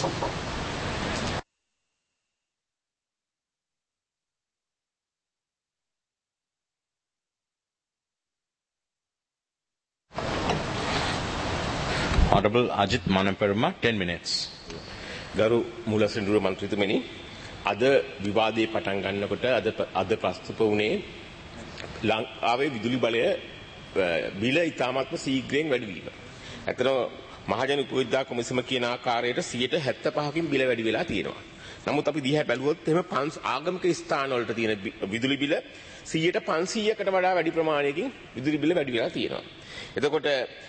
Honorable Ajit Manaperma, 10 minutes. ගරු මූලසින්දුර මන්ත්‍රීතුමනි, අද විවාදයේ පටන් ගන්නකොට අද ප්‍රස්තුත වුණේ ලංකාවේ විදුලි බලය බිල ඉතාමත්ම ශීඝ්‍රයෙන් වැඩි වීම. ඇත්තටම මහජන උපවිද්‍යා කොමිසම කියන ආකාරයට 75%කින් බිල වැඩි වෙලා තියෙනවා. නමුත් අපි දිහා බැලුවොත් එහෙම ආගමික ස්ථාන වලට තියෙන විදුලි බිල 500කට වඩා වැඩි ප්‍රමාණයකින් විදුලි බිල වැඩි වෙලා තියෙනවා. එතකොට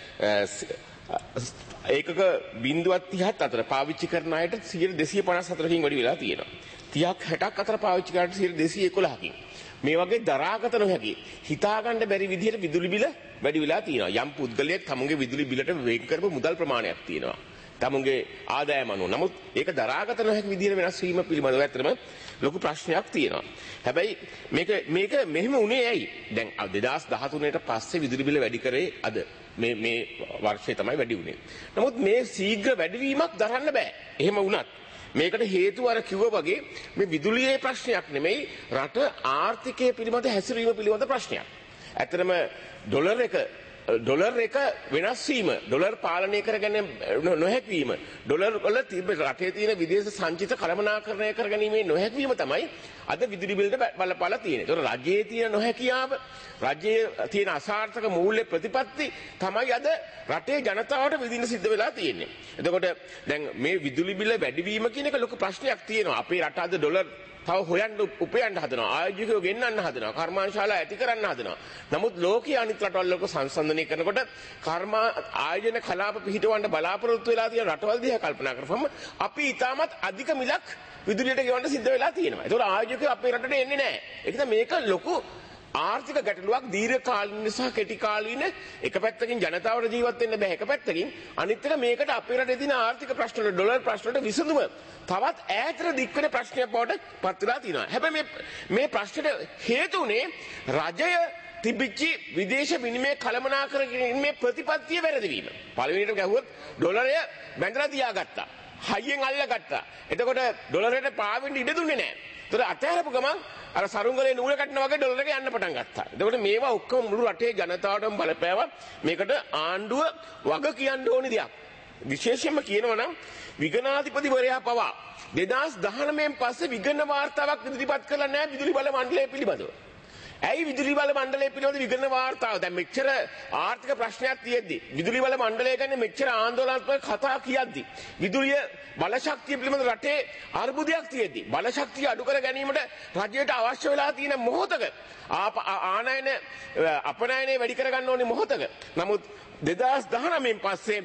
ඒකක 0.30ත් අතර පාවිච්චි කරන අයට 254කින් වැඩි වෙලා තියෙනවා. 30ක් 60ක් අතර පාවිච්චි කරනට 211කින්. මේ වගේ දරාගත නොහැකි හිතා ගන්න බැරි විදිහට විදුලි බිල වැඩි වෙලා තියෙනවා. යම් පුද්ගලයෙක් තමුන්ගේ විදුලි බිලට වෙන් කරපු මුදල් ප්‍රමාණයක් තියෙනවා. තමුන්ගේ ආදායම අනුව. නමුත් ඒක දරාගත නොහැකි විදිහට වෙනස් වීම පිළිබඳව ඇත්තටම ලොකු ප්‍රශ්නයක් තියෙනවා. හැබැයි මේක මෙහෙම උනේ ඇයි? දැන් 2013ට පස්සේ විදුලි බිල වැඩි කරේ අද මේ වර්ෂයේ තමයි වැඩි වුනේ. නමුත් මේ ශීඝ්‍ර වැඩිවීමක් දරන්න බෑ. එහෙම වුණත් මේකට හේතුව අර කිව්වා වගේ මේ විදුලියේ ප්‍රශ්නයක් නෙමෙයි රට ආර්ථිකය පිළිබඳ හැසිරීම පිළිබඳ ප්‍රශ්නයක්. ඇත්තටම ඩොලර් එක වෙනස් වීම, ඩොලර් පාලනය කරගෙන නොහැකිවීම, ඩොලර් වල රටේ තියෙන විදේශ සංචිත කළමනාකරණය කරගැනීමේ නොහැකිවීම තමයි අද විදුලි බිලට බලපාලා තියෙන්නේ. ඒතකොට රජයේ තියෙන නොහැකියාව, රජයේ තියෙන අසාර්ථක මූල්‍ය ප්‍රතිපත්ති තමයි අද රටේ ජනතාවට විඳින්න සිද්ධ වෙලා තියෙන්නේ. එතකොට දැන් මේ විදුලි බිල වැඩිවීම කියන එක ලොකු ප්‍රශ්නයක් තියෙනවා. අපේ රට අද ඩොලර් තව හොයන්න උපයන්න හදනවා, ආයෝජකයෝ ගෙන්නන්න හදනවා, කර්මාන්තශාලා ඇති කරන්න හදනවා. නමුත් ලෝකීය අනිත් රටවල් වල සංසන්දනය කරනකොට ආයෝජන කලාප පිහිටවන්න බලාපොරොත්තු වෙලා තියෙන රටවල් දිහා කල්පනා කරපුවම අපි ඊටමත් අධික මිලක් විදුලියට ගෙවන්න සිද්ධ වෙලා තියෙනවා. ඒතකොට ආයෝජකයෝ අපේ රටට එන්නේ නැහැ. ඒක නිසා මේක ලොකු ආර්ථික ගැටලුවක්, දීර්ඝ කාලීන සහ කෙටි කාලීන. එක පැත්තකින් ජනතාවට ජීවත් වෙන්න බෑ, එක පැත්තකින් අනිත් එක මේකට අපේ රටේ තියෙන ආර්ථික ප්‍රශ්න වල, ඩොලර් ප්‍රශ්න වලට විසඳුම තවත් ඈතට දික් වෙන ප්‍රශ්නයක් බවට පත් වෙලා තියෙනවා. හැබැයි මේ ප්‍රශ්නෙට හේතු උනේ රජය තිබිච්ච විදේශ විනිමය කළමනාකරණයේ ප්‍රතිපත්තිය වැරදිවීම. පළවෙනිට ගැහුවොත් ඩොලරය බැඳලා තියාගත්තා, හයියෙන් අල්ලගත්තා. එතකොට ඩොලරයට පාවෙන්න ඉඩ දුන්නේ නැහැ. ඒතර අතහැරපු ගමන් අර සරුංගලේ නූල කටනවා වගේ ඩොලර් එක යන්න පටන් ගත්තා. එතකොට මේවා ඔක්කොම මුළු රටේ ජනතාවටම බලපෑවා. මේකට ආණ්ඩුව වග කියන්න ඕනි දෙයක්. විශේෂයෙන්ම කියනවා නම් විගණාධිපතිවරයා පවා 2019න් පස්සේ විගණන වාර්තාවක් ඉදිරිපත් කළා නැහැ විදුලි බල මණ්ඩලය පිළිබඳව. ඇයි විදුලි බල මණ්ඩලය පිළිබඳ විගණන වාර්තාව දැන් මෙච්චර ආර්ථික ප්‍රශ්නයක් තියෙද්දි, විදුලි බල මණ්ඩලය ගැන මෙච්චර ආందోලනාත්මක කතා කියද්දි, විදුලිය බල ශක්තිය පිළිබඳ රටේ අර්බුදයක් තියෙද්දි, බල ශක්තිය අඩු කර ගැනීමට රජයට අවශ්‍ය වෙලා තියෙන මොහොතක ආනයන අපනයනය වැඩි කර ගන්න ඕනේ මොහොතක. නමුත් 2019න් පස්සේ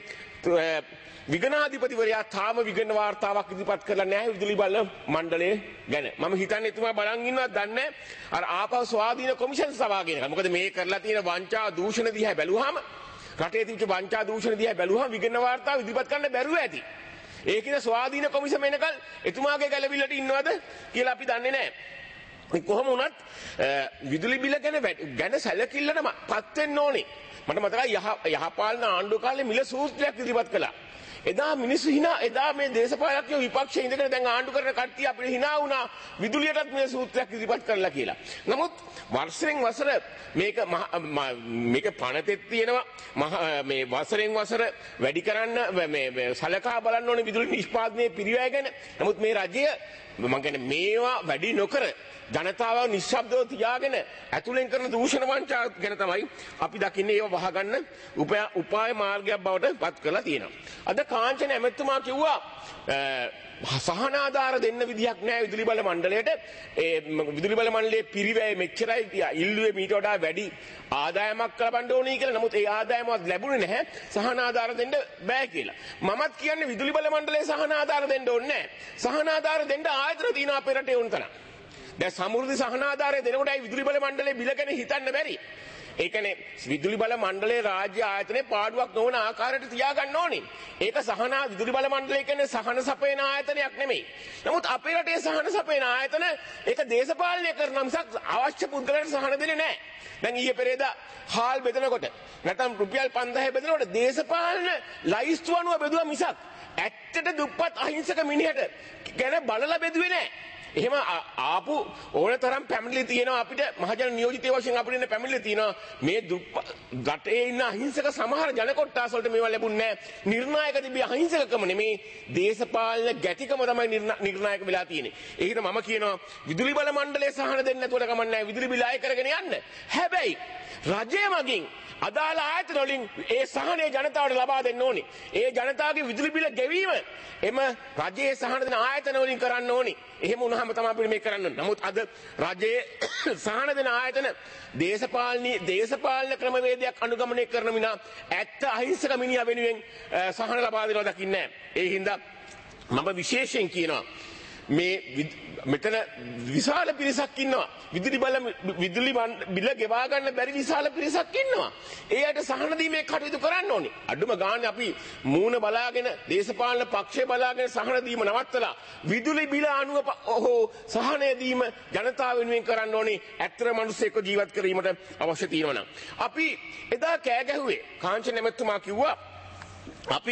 විගණාධිපතිවරයා තාම විගණන වාර්තාවක් ඉදිරිපත් කරලා නැහැ විදුලි බල මණ්ඩලය ගැන. මම හිතන්නේ එතුමා බලන් ඉන්නවත් දන්නේ නැහැ. අර ආපහු ස්වාධීන කොමිෂන් සභාව කියන එක. මොකද මේ කරලා තියෙන වංචා දූෂණ දිහා බැලුවාම, රටේ තිබිච්ච වංචා දූෂණ දිහා බැලුවාම විගණන වාර්තාව ඉදිරිපත් කරන්න බැරුව ඇති. ඒකින ස්වාධීන කොමිෂම එනකල් එතුමාගේ ගැළවිල්ලට ඉන්නවද කියලා අපි දන්නේ නැහැ. කොහොම වුණත් විදුලි බිල ගැන සැලකිල්ලට පත් වෙන්න ඕනේ. මට මතකයි යහපාලන ආණ්ඩුව කාලේ මිල සූත්‍රයක් ඉදිරිපත් කළා. එදා මිනිස්සු හිනා, එදා මේ දේශපාලකයෝ විපක්ෂයේ ඉඳගෙන දැන් ආණ්ඩු කරන කට්ටිය අපිට හිනා වුණා විදුලියටත් මේ සූත්‍රයක් ඉදිරිපත් කරලා කියලා. නමුත් වර්ෂයෙන් වසර මේක පනතෙත් තියෙනවා. මේ වසරෙන් වසර වැඩි කරන්න මේ සලකා බලන්න ඕනේ විදුලි නිෂ්පාදනයේ පිරිවැය ගැන. නමුත් මේ රජය මම කියන්නේ මේවා වැඩි නොකර ජනතාව නිශ්ශබ්දව තියාගෙන ඇතුලෙන් කරන දූෂණ වංචා ගැන තමයි අපි දකින්නේ. ඒව වහගන්න උපාය මාර්ගයක් බවට පත් කරලා තියෙනවා. අද කාංචන ඇමතුමා කිව්වා සහනාධාර දෙන්න විදියක් නැහැ විදුලි බල මණ්ඩලයට. ඒ විදුලි බල මණ්ඩලයේ පිරිවැය මෙච්චරයි ඉල්ලුවේ මීට වඩා වැඩි ආදායමක් ලබන්න ඕනේ කියලා. නමුත් ඒ ආදායමවත් ලැබුණේ නැහැ. සහනාධාර දෙන්න බෑ කියලා. මමත් කියන්නේ විදුලි බල මණ්ඩලයේ සහනාධාර දෙන්න ඕනේ නැහැ. සහනාධාර දෙන්න ආයතන තියෙනවා අපේ රටේ උන් තරම්. දැන් සමෘද්ධි සහනාධාරය දෙනකොටයි විදුලි බල මණ්ඩලයේ බිල ගැන හිතන්න බැරි. ඒ කියන්නේ විදුලි බල මණ්ඩලයේ රාජ්‍ය ආයතනයේ පාඩුවක් නොවන ආකාරයට තියාගන්න ඕනේ. ඒක විදුලි බල මණ්ඩලය කියන්නේ සහන සපයන ආයතනයක් නෙමෙයි. නමුත් අපේ රටේ සහන සපයන ආයතන ඒක දේශපාලනය කරන මිසක් අවශ්‍ය පුද්ගලයන්ට සහන දෙන්නේ නැහැ. දැන් ඊයේ පෙරේදා හාල් බෙදනකොට නැත්නම් රුපියල් 5000 බෙදනකොට දේශපාලන ලයිස්තු අනුව බෙදුවා මිසක් ඇත්තට දුප්පත් අහිංසක මිනිහට ගැන බලලා බෙදුවේ නැහැ. එහෙම ආපු ඕන තරම් පැමිණිලි තියෙනවා අපිට මහජන නියෝජිතය වශයෙන් අපිට ඉන්න පැමිණිලි තියෙනවා මේ රටේ ඉන්න අහිංසක සමහර ජන කොට්ටාස වලට මේවා ලැබුණේ නැහැ. නිර්ණායක තිබි අහිංසකකම නෙමේ දේශපාලන ගැටිකම තමයි නිර්ණායක වෙලා තියෙන්නේ. ඒකට මම කියනවා විදුලි බල මණ්ඩලයේ සහන දෙන්න නැතුවට කමක් නැහැ. විදුලි බිල අය කරගෙන යන්න. හැබැයි රජය මගින් අදාළ ආයතන වලින් ඒ සහනය ජනතාවට ලබා දෙන්න ඕනේ. ඒ ජනතාවගේ විදුලි බිල ගෙවීම එම රජයේ සහන දෙන ආයතන වලින් කරන්න ඕනේ. එහෙම වුණාම තමයි අපිට මේක කරන්න ඕනේ. නමුත් අද රජයේ සහන දෙන ආයතන දේශපාලන ක්‍රමවේදයක් අනුගමනය කරන මිනා ඇත්ත අහිංසක මිනිහා වෙනුවෙන් සහන ලබා දෙනවා දකින්නේ නැහැ. ඒ හින්දා මම විශේෂයෙන් කියනවා මේ මෙතන විශාල පිරිසක් ඉන්නවා. විදුලි බිල ගෙවා ගන්න බැරි විශාල පිරිසක් ඉන්නවා. ඒ අයට සහන දීමේ කටයුතු කරන්න ඕනේ. අඩුම ගානේ අපි මූණ බලාගෙන දේශපාලන පක්ෂය බලාගෙන සහන දීම නවත්තලා විදුලි බිල අනුව හෝ සහනය දීම ජනතාව වෙනුවෙන් කරන්න ඕනේ. ඇත්තම මිනිස්සෙක්ව ජීවත් කිරීමට අවශ්‍ය තියෙනවා නම්. අපි එදා කෑ ගැහුවේ කාංචන නැමැතුමා කිව්වා අපි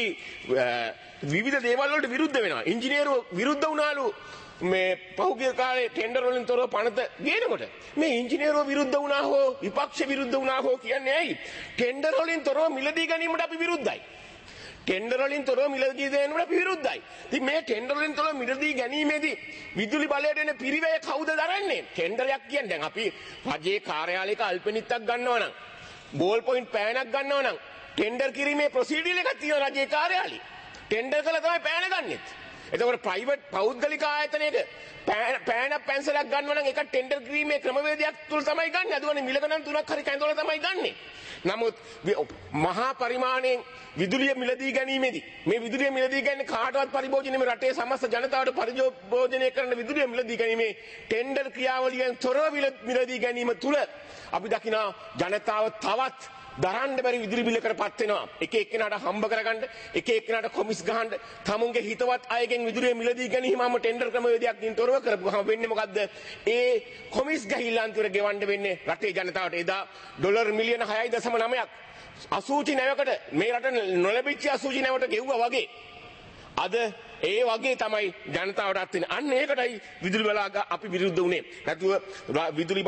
විවිධ දේවල් වලට විරුද්ධ වෙනවා. ඉංජිනේරුවෝ විරුද්ධ වුණාලු මේ පහුගිය කාලේ ටෙන්ඩර් වලින් තොරව පනත ගේනකොට. මේ ඉංජිනේරුවෝ විරුද්ධ වුණා හෝ විපක්ෂ විරුද්ධ වුණා හෝ කියන්නේ ඇයි? ටෙන්ඩර් වලින් තොරව මිලදී ගැනීමට අපි විරුද්ධයි. ටෙන්ඩර් වලින් තොරව මිලදී ගැනීමට අපි විරුද්ධයි. ඉතින් මේ ටෙන්ඩර් වලින් තොරව මිලදී ගැනීමේදී විදුලි බලයට එන පිරිවැය කවුද දරන්නේ? ටෙන්ඩරයක් කියන්නේ දැන් අපි රජයේ කාර්යාලයක අල්පෙනිත්තක් ගන්නවා නම් බෝල් පොයින්ට් පෑනක් ගන්නවා නම් ටෙන්ඩර් කිරීමේ ප්‍රොසීඩියර් එකක් තියෙනවා රජයේ කාර්යාලේ. ටෙන්ඩර් කළා තමයි පෑන ගන්නෙත්. එතකොට ප්‍රයිවට් පෞද්ගලික ආයතනයක පෑනක් පැන්සලක් ගන්නවා නම් ඒක ටෙන්ඩර් කිරීමේ ක්‍රමවේදයක් තුල තමයි ගන්න. අදුවනේ මිලක නම් 3ක් හරි කැඳවලා තමයි ගන්නෙ. නමුත් මහා පරිමාණයෙන් විදුලිය මිලදී ගැනීමේදී මේ විදුලිය මිලදී ගන්න කාටවත් පරිභෝජනයේ මේ රටේ සමස්ත ජනතාවට පරිභෝජනය කරන විදුලිය මිලදී ගැනීමේ ටෙන්ඩර් ක්‍රියාවලියෙන් තොරව මිලදී ගැනීම තුල අපි දකිනවා ජනතාව තවත් දරන්න බැරි විදුලි බිලකට පත් වෙනවා. එක එක්කෙනාට හම්බ කරගන්න, එක එක්කෙනාට කොමිස් ගහන්න, තමුන්ගේ හිතවත් අයගෙන් විදුලිය මිලදී ගැනීමම ටෙන්ඩර් ක්‍රමවේදයක් දින් තොරව කරපුවාම වෙන්නේ මොකද්ද? ඒ කොමිස් ගහිල්ල අන්තිමට ගෙවන්න වෙන්නේ රටේ ජනතාවට. එදා ඩොලර් මිලියන 6.9ක් අසූචි නැවකට මේ රට නොලැබිච්ච අසූචි නැවට ගෙව්වා වගේ. අද ඒ වගේ තමයි ජනතාවට අත්වෙන්නේ. අන්න ඒකටයි විදුලි බලාගාර අපි විරුද්ධ වුණේ. නැතුව විදුලි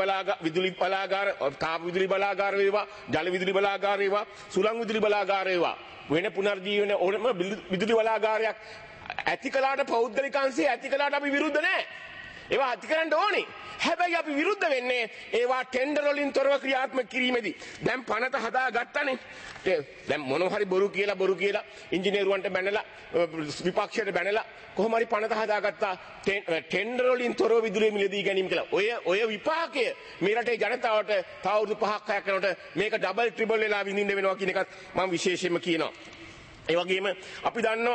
බලාගාර තාප විදුලි බලාගාර වේවා, ජල විදුලි බලාගාර වේවා, සුළං විදුලි බලාගාර වේවා. වෙන පුනර්ජීවන ඕනම විදුලි බලාගාරයක් ඇති කළාට පෞද්ගලික අංශය ඇති කළාට අපි විරුද්ධ නැහැ. ඒවා ඇති කරන්න ඕනේ. හැබැයි අපි විරුද්ධ වෙන්නේ ඒවා ටෙන්ඩර් වලින් තොරව ක්‍රියාත්මක කිරීමේදී. දැන් පනත හදා ගත්තානේ. දැන් මොනවා හරි බොරු කියලා ඉංජිනේරුවන්ට බැනලා විපක්ෂයට බැනලා කොහොම හරි පනත හදාගත්තා ටෙන්ඩර් වලින් තොරව විදුලිය මිලදී ගැනීම කියලා. ඔය විපාකය මේ රටේ ජනතාවට තව අවුරුදු 5ක් 6ක් යනකොට මේක ඩබල් ට්‍රිබල් වෙලා විඳින්න වෙනවා කියන එකත් මම විශේෂයෙන්ම කියනවා. ඒ වගේම අපි දන්නවා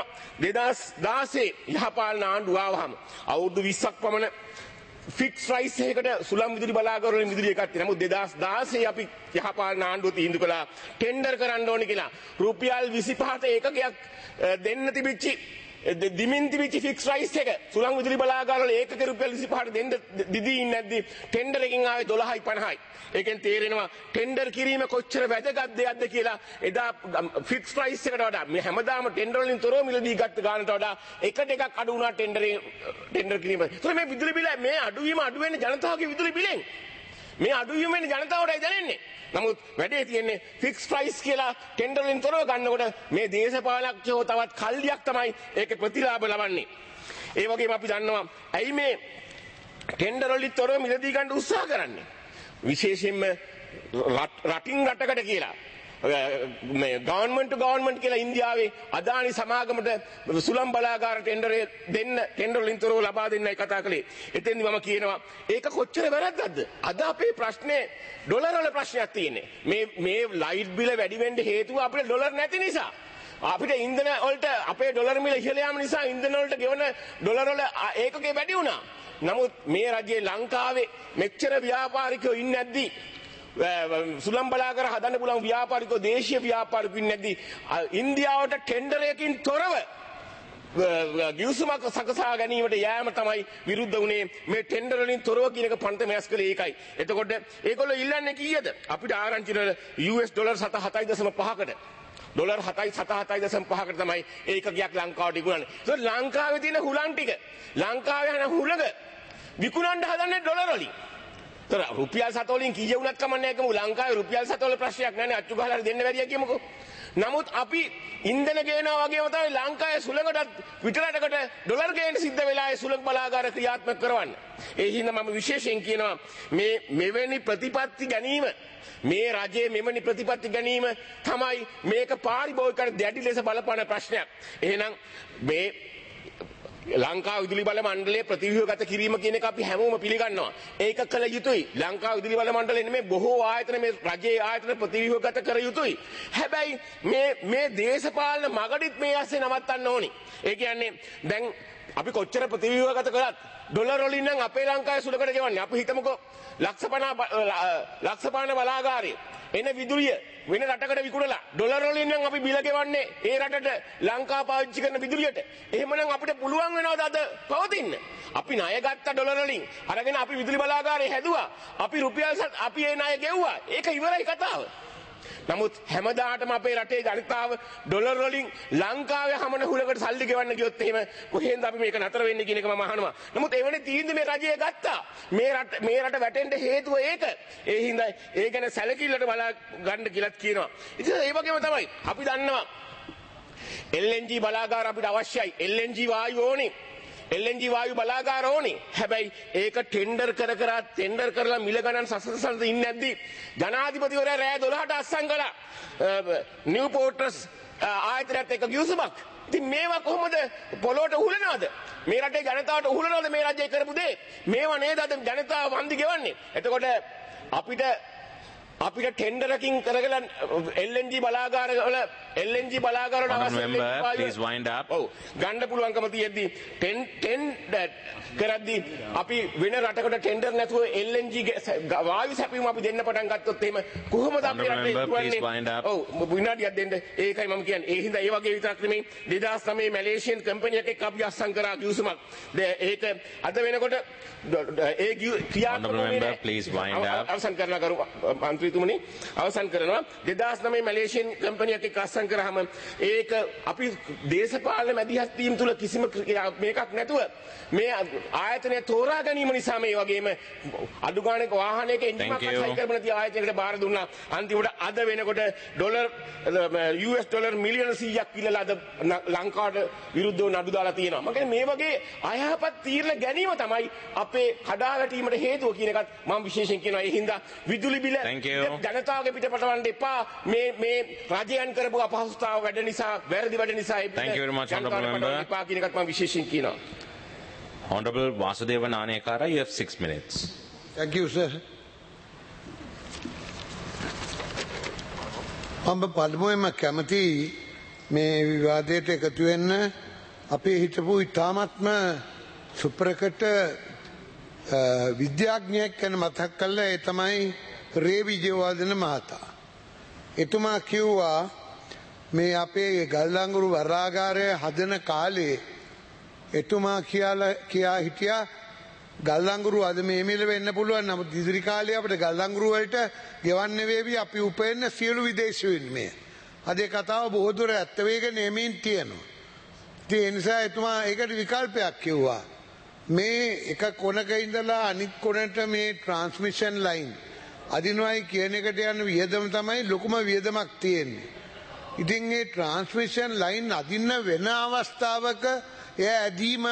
2016 යහපාලන ආණ්ඩුව ආවහම අවුරුදු 20ක් පමණ ෆික්ස් ප්‍රයිස් එකකට සුළං විදුලි බලාගාර වලින් විදුලිය එකක් තියෙනවා. නමුත් 2016 අපි යහපාලන ආණ්ඩුව තීන්දුව කළා ටෙන්ඩර් කරන්න ඕනේ කියලා. රුපියල් 25ට ඒකකයක් දෙන්න තිබිච්චි දිමින් තිබිච්ච ෆික්ස් ප්‍රයිස් එක සුළං විදුලි බලාගාර වල ඒකක රුපියල් 25ට දෙන්න දිදී ඉන්නේ නැද්දි ටෙන්ඩර් එකකින් ආවේ 12යි 50යි. ඒකෙන් තේරෙනවා ටෙන්ඩර් කිරීම කොච්චර වැදගත් දෙයක්ද කියලා. එදා ෆික්ස් ප්‍රයිස් එකට වඩා මේ හැමදාම ටෙන්ඩර් වලින් තොරව මිලදී ගත්ත ගානට වඩා එකට එකක් අඩු වුණා ටෙන්ඩර් කිරීම. ඒතර මේ විදුලි බිල මේ අඩුවීම අඩු වෙන්නේ ජනතාවගේ විදුලි බිලෙන්. මේ අඩුවීම වෙන්නේ ජනතාවටයි දැනෙන්නේ. නමුත් වැඩේ තියෙන්නේ ෆික්ස් ප්‍රයිස් කියලා ටෙන්ඩර් වලින් තොරව ගන්නකොට මේ දේශපාලකයෝ තවත් කල්ලියක් තමයි ඒකේ ප්‍රතිලාභ ලබන්නේ. ඒ වගේම අපි දන්නවා ඇයි මේ ටෙන්ඩර් වලින් තොරව මිලදී ගන්න උත්සාහ කරන්නේ? විශේෂයෙන්ම රටින් රටකට කියලා මේ ගවර්න්මන්ට් ටු ගවර්න්මන්ට් කියලා ඉන්දියාවේ අදානි සමාගමට සුළං බලාගාර ටෙන්ඩර් දෙන්න ටෙන්ඩර් වලින් තොරව ලබා දෙන්නයි කතා කළේ. එතෙන්දි මම කියනවා ඒක කොච්චර වැරද්දක්ද? අද අපේ ප්‍රශ්නේ ඩොලර් වල ප්‍රශ්නයක් තියෙන්නේ. මේ ලයිට් බිල වැඩි වෙන්න හේතුව අපිට ඩොලර් නැති නිසා. අපිට ඉන්ධන වලට අපේ ඩොලර් මිල ඉහළ යාම නිසා ඉන්ධන වලට ගෙවන ඩොලර් වල ඒකකේ වැඩි වුණා. නමුත් මේ රජයේ ලංකාවේ මෙච්චර ව්‍යාපාරිකයෝ ඉන්නේ නැද්දි සුළං බලාගාර හදන්න පුළුවන් ව්‍යාපාරිකයෝ දේශීය ව්‍යාපාරිකයෝ ඉන්නේ නැද්දි ඉන්දියාවට ටෙන්ඩර් එකකින් තොරව ගිවිසුමක් සකසා ගැනීමට යෑම තමයි විරුද්ධ වුණේ. මේ ටෙන්ඩර් වලින් තොරව කියන එක පන්ත මෑස් කළේ ඒකයි. එතකොට ඒගොල්ලෝ ඉල්ලන්නේ කීයද? අපිට ආරංචි වල US ඩොලර් 7.5කට ඩොලර් 7.5කට තමයි ඒකකයක් ලංකාවට විකුණන්නේ. ඒක ලංකාවේ තියෙන හුලං ටික ලංකාවේ යන හුලඟ විකුණන්න හදන්නේ ඩොලර් වලින්. තර රුපියල් 7 වලින් කීය වුණත් කමන්නේ නැහැ කමු ලංකාවේ රුපියල් 7 වල ප්‍රශ්නයක් නැහැ නේ අච්චු ගහලා දෙන්න බැරිය කියමුකෝ. නමුත් අපි ඉන්ධන ගේනවා වගේම තමයි ලංකාවේ සුළඟටත් පිටරටකට ඩොලර් ගේන්න සිද්ධ වෙලා ඒ සුළඟ බලාගාර ක්‍රියාත්මක කරවන්න. ඒ හින්දා මම විශේෂයෙන් කියනවා මේ මෙවැනි ප්‍රතිපත්ති ගැනීම මේ රජයේ මෙවැනි ප්‍රතිපත්ති ගැනීම තමයි මේක පාරිභෝගිකයන්ට දැඩි ලෙස බලපාන ප්‍රශ්නයක්. එහෙනම් මේ ලංකා විදුලි බල මණ්ඩලයේ ප්‍රතිව්‍යුහගත කිරීම කියන එක අපි හැමෝම පිළිගන්නවා. ඒක කළ යුතුයි. ලංකා විදුලි බල මණ්ඩලය නෙමෙයි බොහෝ ආයතන මේ රජයේ ආයතන ප්‍රතිව්‍යුහගත කර යුතුයි. හැබැයි මේ දේශපාලන මගඩිත් මේ ඇස්සේ නවත්තන්න ඕනි. ඒ කියන්නේ දැන් අපි කොච්චර ප්‍රතිව්‍යුහගත කරත් ඩොලර් වලින් නම් අපේ ලංකාවේ සුළකට ගෙවන්නේ. අපි හිතමුකෝ ලක්ෂ 50 බලාගාරය එන විදුලිය වෙන රටකට විකුණලා ඩොලර් වලින් නම් අපි බිල ගෙවන්නේ ඒ රටට ලංකාව පාවිච්චි කරන විදුලියට. එහෙමනම් අපිට පුළුවන් වෙනවද අද පවතින්න? අපි ණය ගත්ත ඩොලර් වලින් අරගෙන අපි විදුලි බලාගාරය හැදුවා. අපි ඒ ණය ගෙව්වා. ඒක ඉවරයි කතාව. නමුත් හැමදාටම අපේ රටේ ජනතාව ඩොලර් වලින් ලංකාවේ හැමන හුලකට සල්ලි ගෙවන්න ගියොත් එහෙම කොහෙන්ද අපි මේක නතර වෙන්නේ කියන එක මම අහනවා. නමුත් එවැනි තීන්දුව මේ රජය ගත්තා. මේ රට වැටෙන්න හේතුව ඒක. ඒ හින්දා ඒ ගැන සැලකිල්ලට බලා ගන්න කියලාත් කියනවා. ඉතින් ඒ වගේම තමයි අපි දන්නවා LNG බලාගාර අපිට අවශ්‍යයි. LNG වායු ඕනේ. LNG වායු බලාගාර ඕනේ. හැබැයි ඒක ටෙන්ඩර් කරලා මිල ගණන් සසසලද ඉන්නේ නැද්දි ජනාධිපතිවරයා රෑ 12ට අස්සම් කළා නිව්පෝර්ට්ස් ආයතනයත් එක්ක ගිවිසුමක්. ඉතින් මේවා කොහොමද පොළොවට උහුලනවද? මේ රටේ ජනතාවට උහුලනවද මේ රජය කරපු දේ? මේවා නේද අද ජනතාව වන්දි ගෙවන්නේ. එතකොට අපිට ටෙන්ඩරකින් කරගලා LNG බලාගාර වල please wind up. ඔව් ගන්න පුළුවන්කම තියෙද්දි කරද්දි අපි වෙන රටකට ටෙන්ඩර් නැතුව LNG වායු සැපීම අපි දෙන්න පටන් ගත්තොත් එහෙම කොහොමද අපේ රටේ ඔව් විනාඩියක් දෙන්න. ඒකයි මම කියන්නේ. ඒ හින්දා ඒ වගේ විතරක් නෙමෙයි 2009 මැලේසියන් කම්පැනි එකක් අපි අස්සම් කරා ගිවිසුමක්. ඒක අද වෙනකොට ඒ ක්‍රියාත්මක please wind up. අවසන් කරනවා කරු මන්ත්‍රීතුමනි අවසන් කරනවා 2009 මැලේසියන් කම්පැනි එකක් අස්සම් කරාම ඒක අපි දේශපාලන මැදිහත් වීම තුල කිසිම මේකක් නැතුව මේ ආයතනය තෝරා ගැනීම නිසා මේ වගේම අඩු ගානක වාහනයක එන්ජින් එකක් සයි කරපු නැති ආයතනයකට බාර දුන්නා. අන්තිමට අද වෙනකොට US ඩොලර් මිලියන 100ක් කිල්ලලා අද ලංකාවට විරුද්ධව නඩු දාලා තියෙනවා. මම කියන්නේ මේ වගේ අයහපත් තීරණ ගැනීම තමයි අපේ කඩාවැටීමට හේතුව කියන එකත් මම විශේෂයෙන් කියනවා. ඒ හින්දා විදුලි බිල ජනතාවගේ පිටපතවන්න එපා. මේ රජයන් කරපු අපහසුතාව වැඩ නිසා වැරදි වැඩ නිසා Thank you very much, honorable member. එපා කියන එකත් මම විශේෂයෙන් කියනවා. Honorable Vasudeva Nanayakara, you have 6 minutes. Thank you, sir. මම පළමුවෙන්ම කැමති මේ විවාදයට එකතු වෙන්න අපේ හිටපු ඉතාමත්ම සුප්‍රකට විද්‍යාඥයෙක් ගැන මතක් කළා. ඒ තමයි රේ විජේවර්ධන මහතා. එතුමා කිව්වා මේ අපේ ගල්ලංගුරු වරාගාරය හදන කාලේ එතුමා කියා හිටියා ගල්ලංගුරු අද මේ මිල වෙන්න පුළුවන්. නමුත් ඉදිරි කාලේ අපිට ගල්ලංගුරු වලට ගෙවන්න වේවි අපි උපයන්න සියලු විදේශ විනිමය. අද ඒ කතාව බොහෝ දුර ඇත්ත වේගෙන එමින් තියෙනවා. ඒ නිසා එතුමා ඒකට විකල්පයක් කිව්වා. මේ එක කොනක ඉඳලා අනිත් කොනට මේ ට්‍රාන්ස්මිෂන් ලයින් අදිනවයි කියන එකට යන වියදම තමයි ලොකුම වියදමක් තියෙන්නේ. ඉතින් මේ ට්‍රාන්ස්මිෂන් ලයින් අදින්න වෙන අවස්ථාවක එය ඇදීම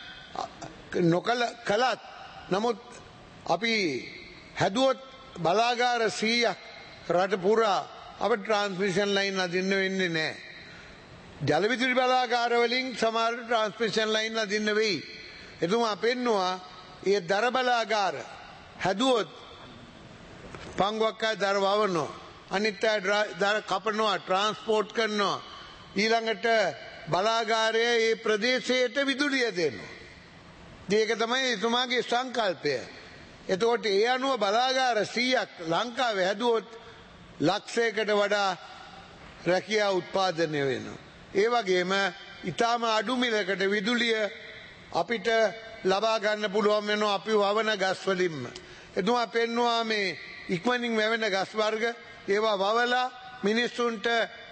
කළත් නමුත් අපි හැදුවොත් බලාගාර 100ක් රට පුරා අපිට ට්‍රාන්ස්මිෂන් ලයින් අදින්න වෙන්නේ නැහැ. ජල විදුලි බලාගාර වලින් සමහර ට්‍රාන්ස්මිෂන් ලයින් අදින්න වෙයි. එතුමා පෙන්නවා ඒ දර බලාගාර හැදුවොත් පංගුවක් අය දර වවනවා. අනිත් අය දර කපනවා ට්‍රාන්ස්පෝර්ට් කරනවා. ඊළඟට බලාගාරයේ ඒ ප්‍රදේශයට විදුලිය දෙනවා. ඒක තමයි එතුමාගේ සංකල්පය. එතකොට ඒ අනුව බලාගාර 100ක් ලංකාවේ හැදුවොත් ලක්ෂයකට වඩා රැකියා උත්පාදනය වෙනවා. ඒ වගේම ඊටාම අඩු මිලකට විදුලිය අපිට ලබා ගන්න පුළුවන් වෙනවා අපි වවන ගස් වලින්ම. එතුමා පෙන්නවා මේ ඉක්මනින් වැවෙන ගස් වර්ග ඒවා වවලා මිනිස්සුන්ට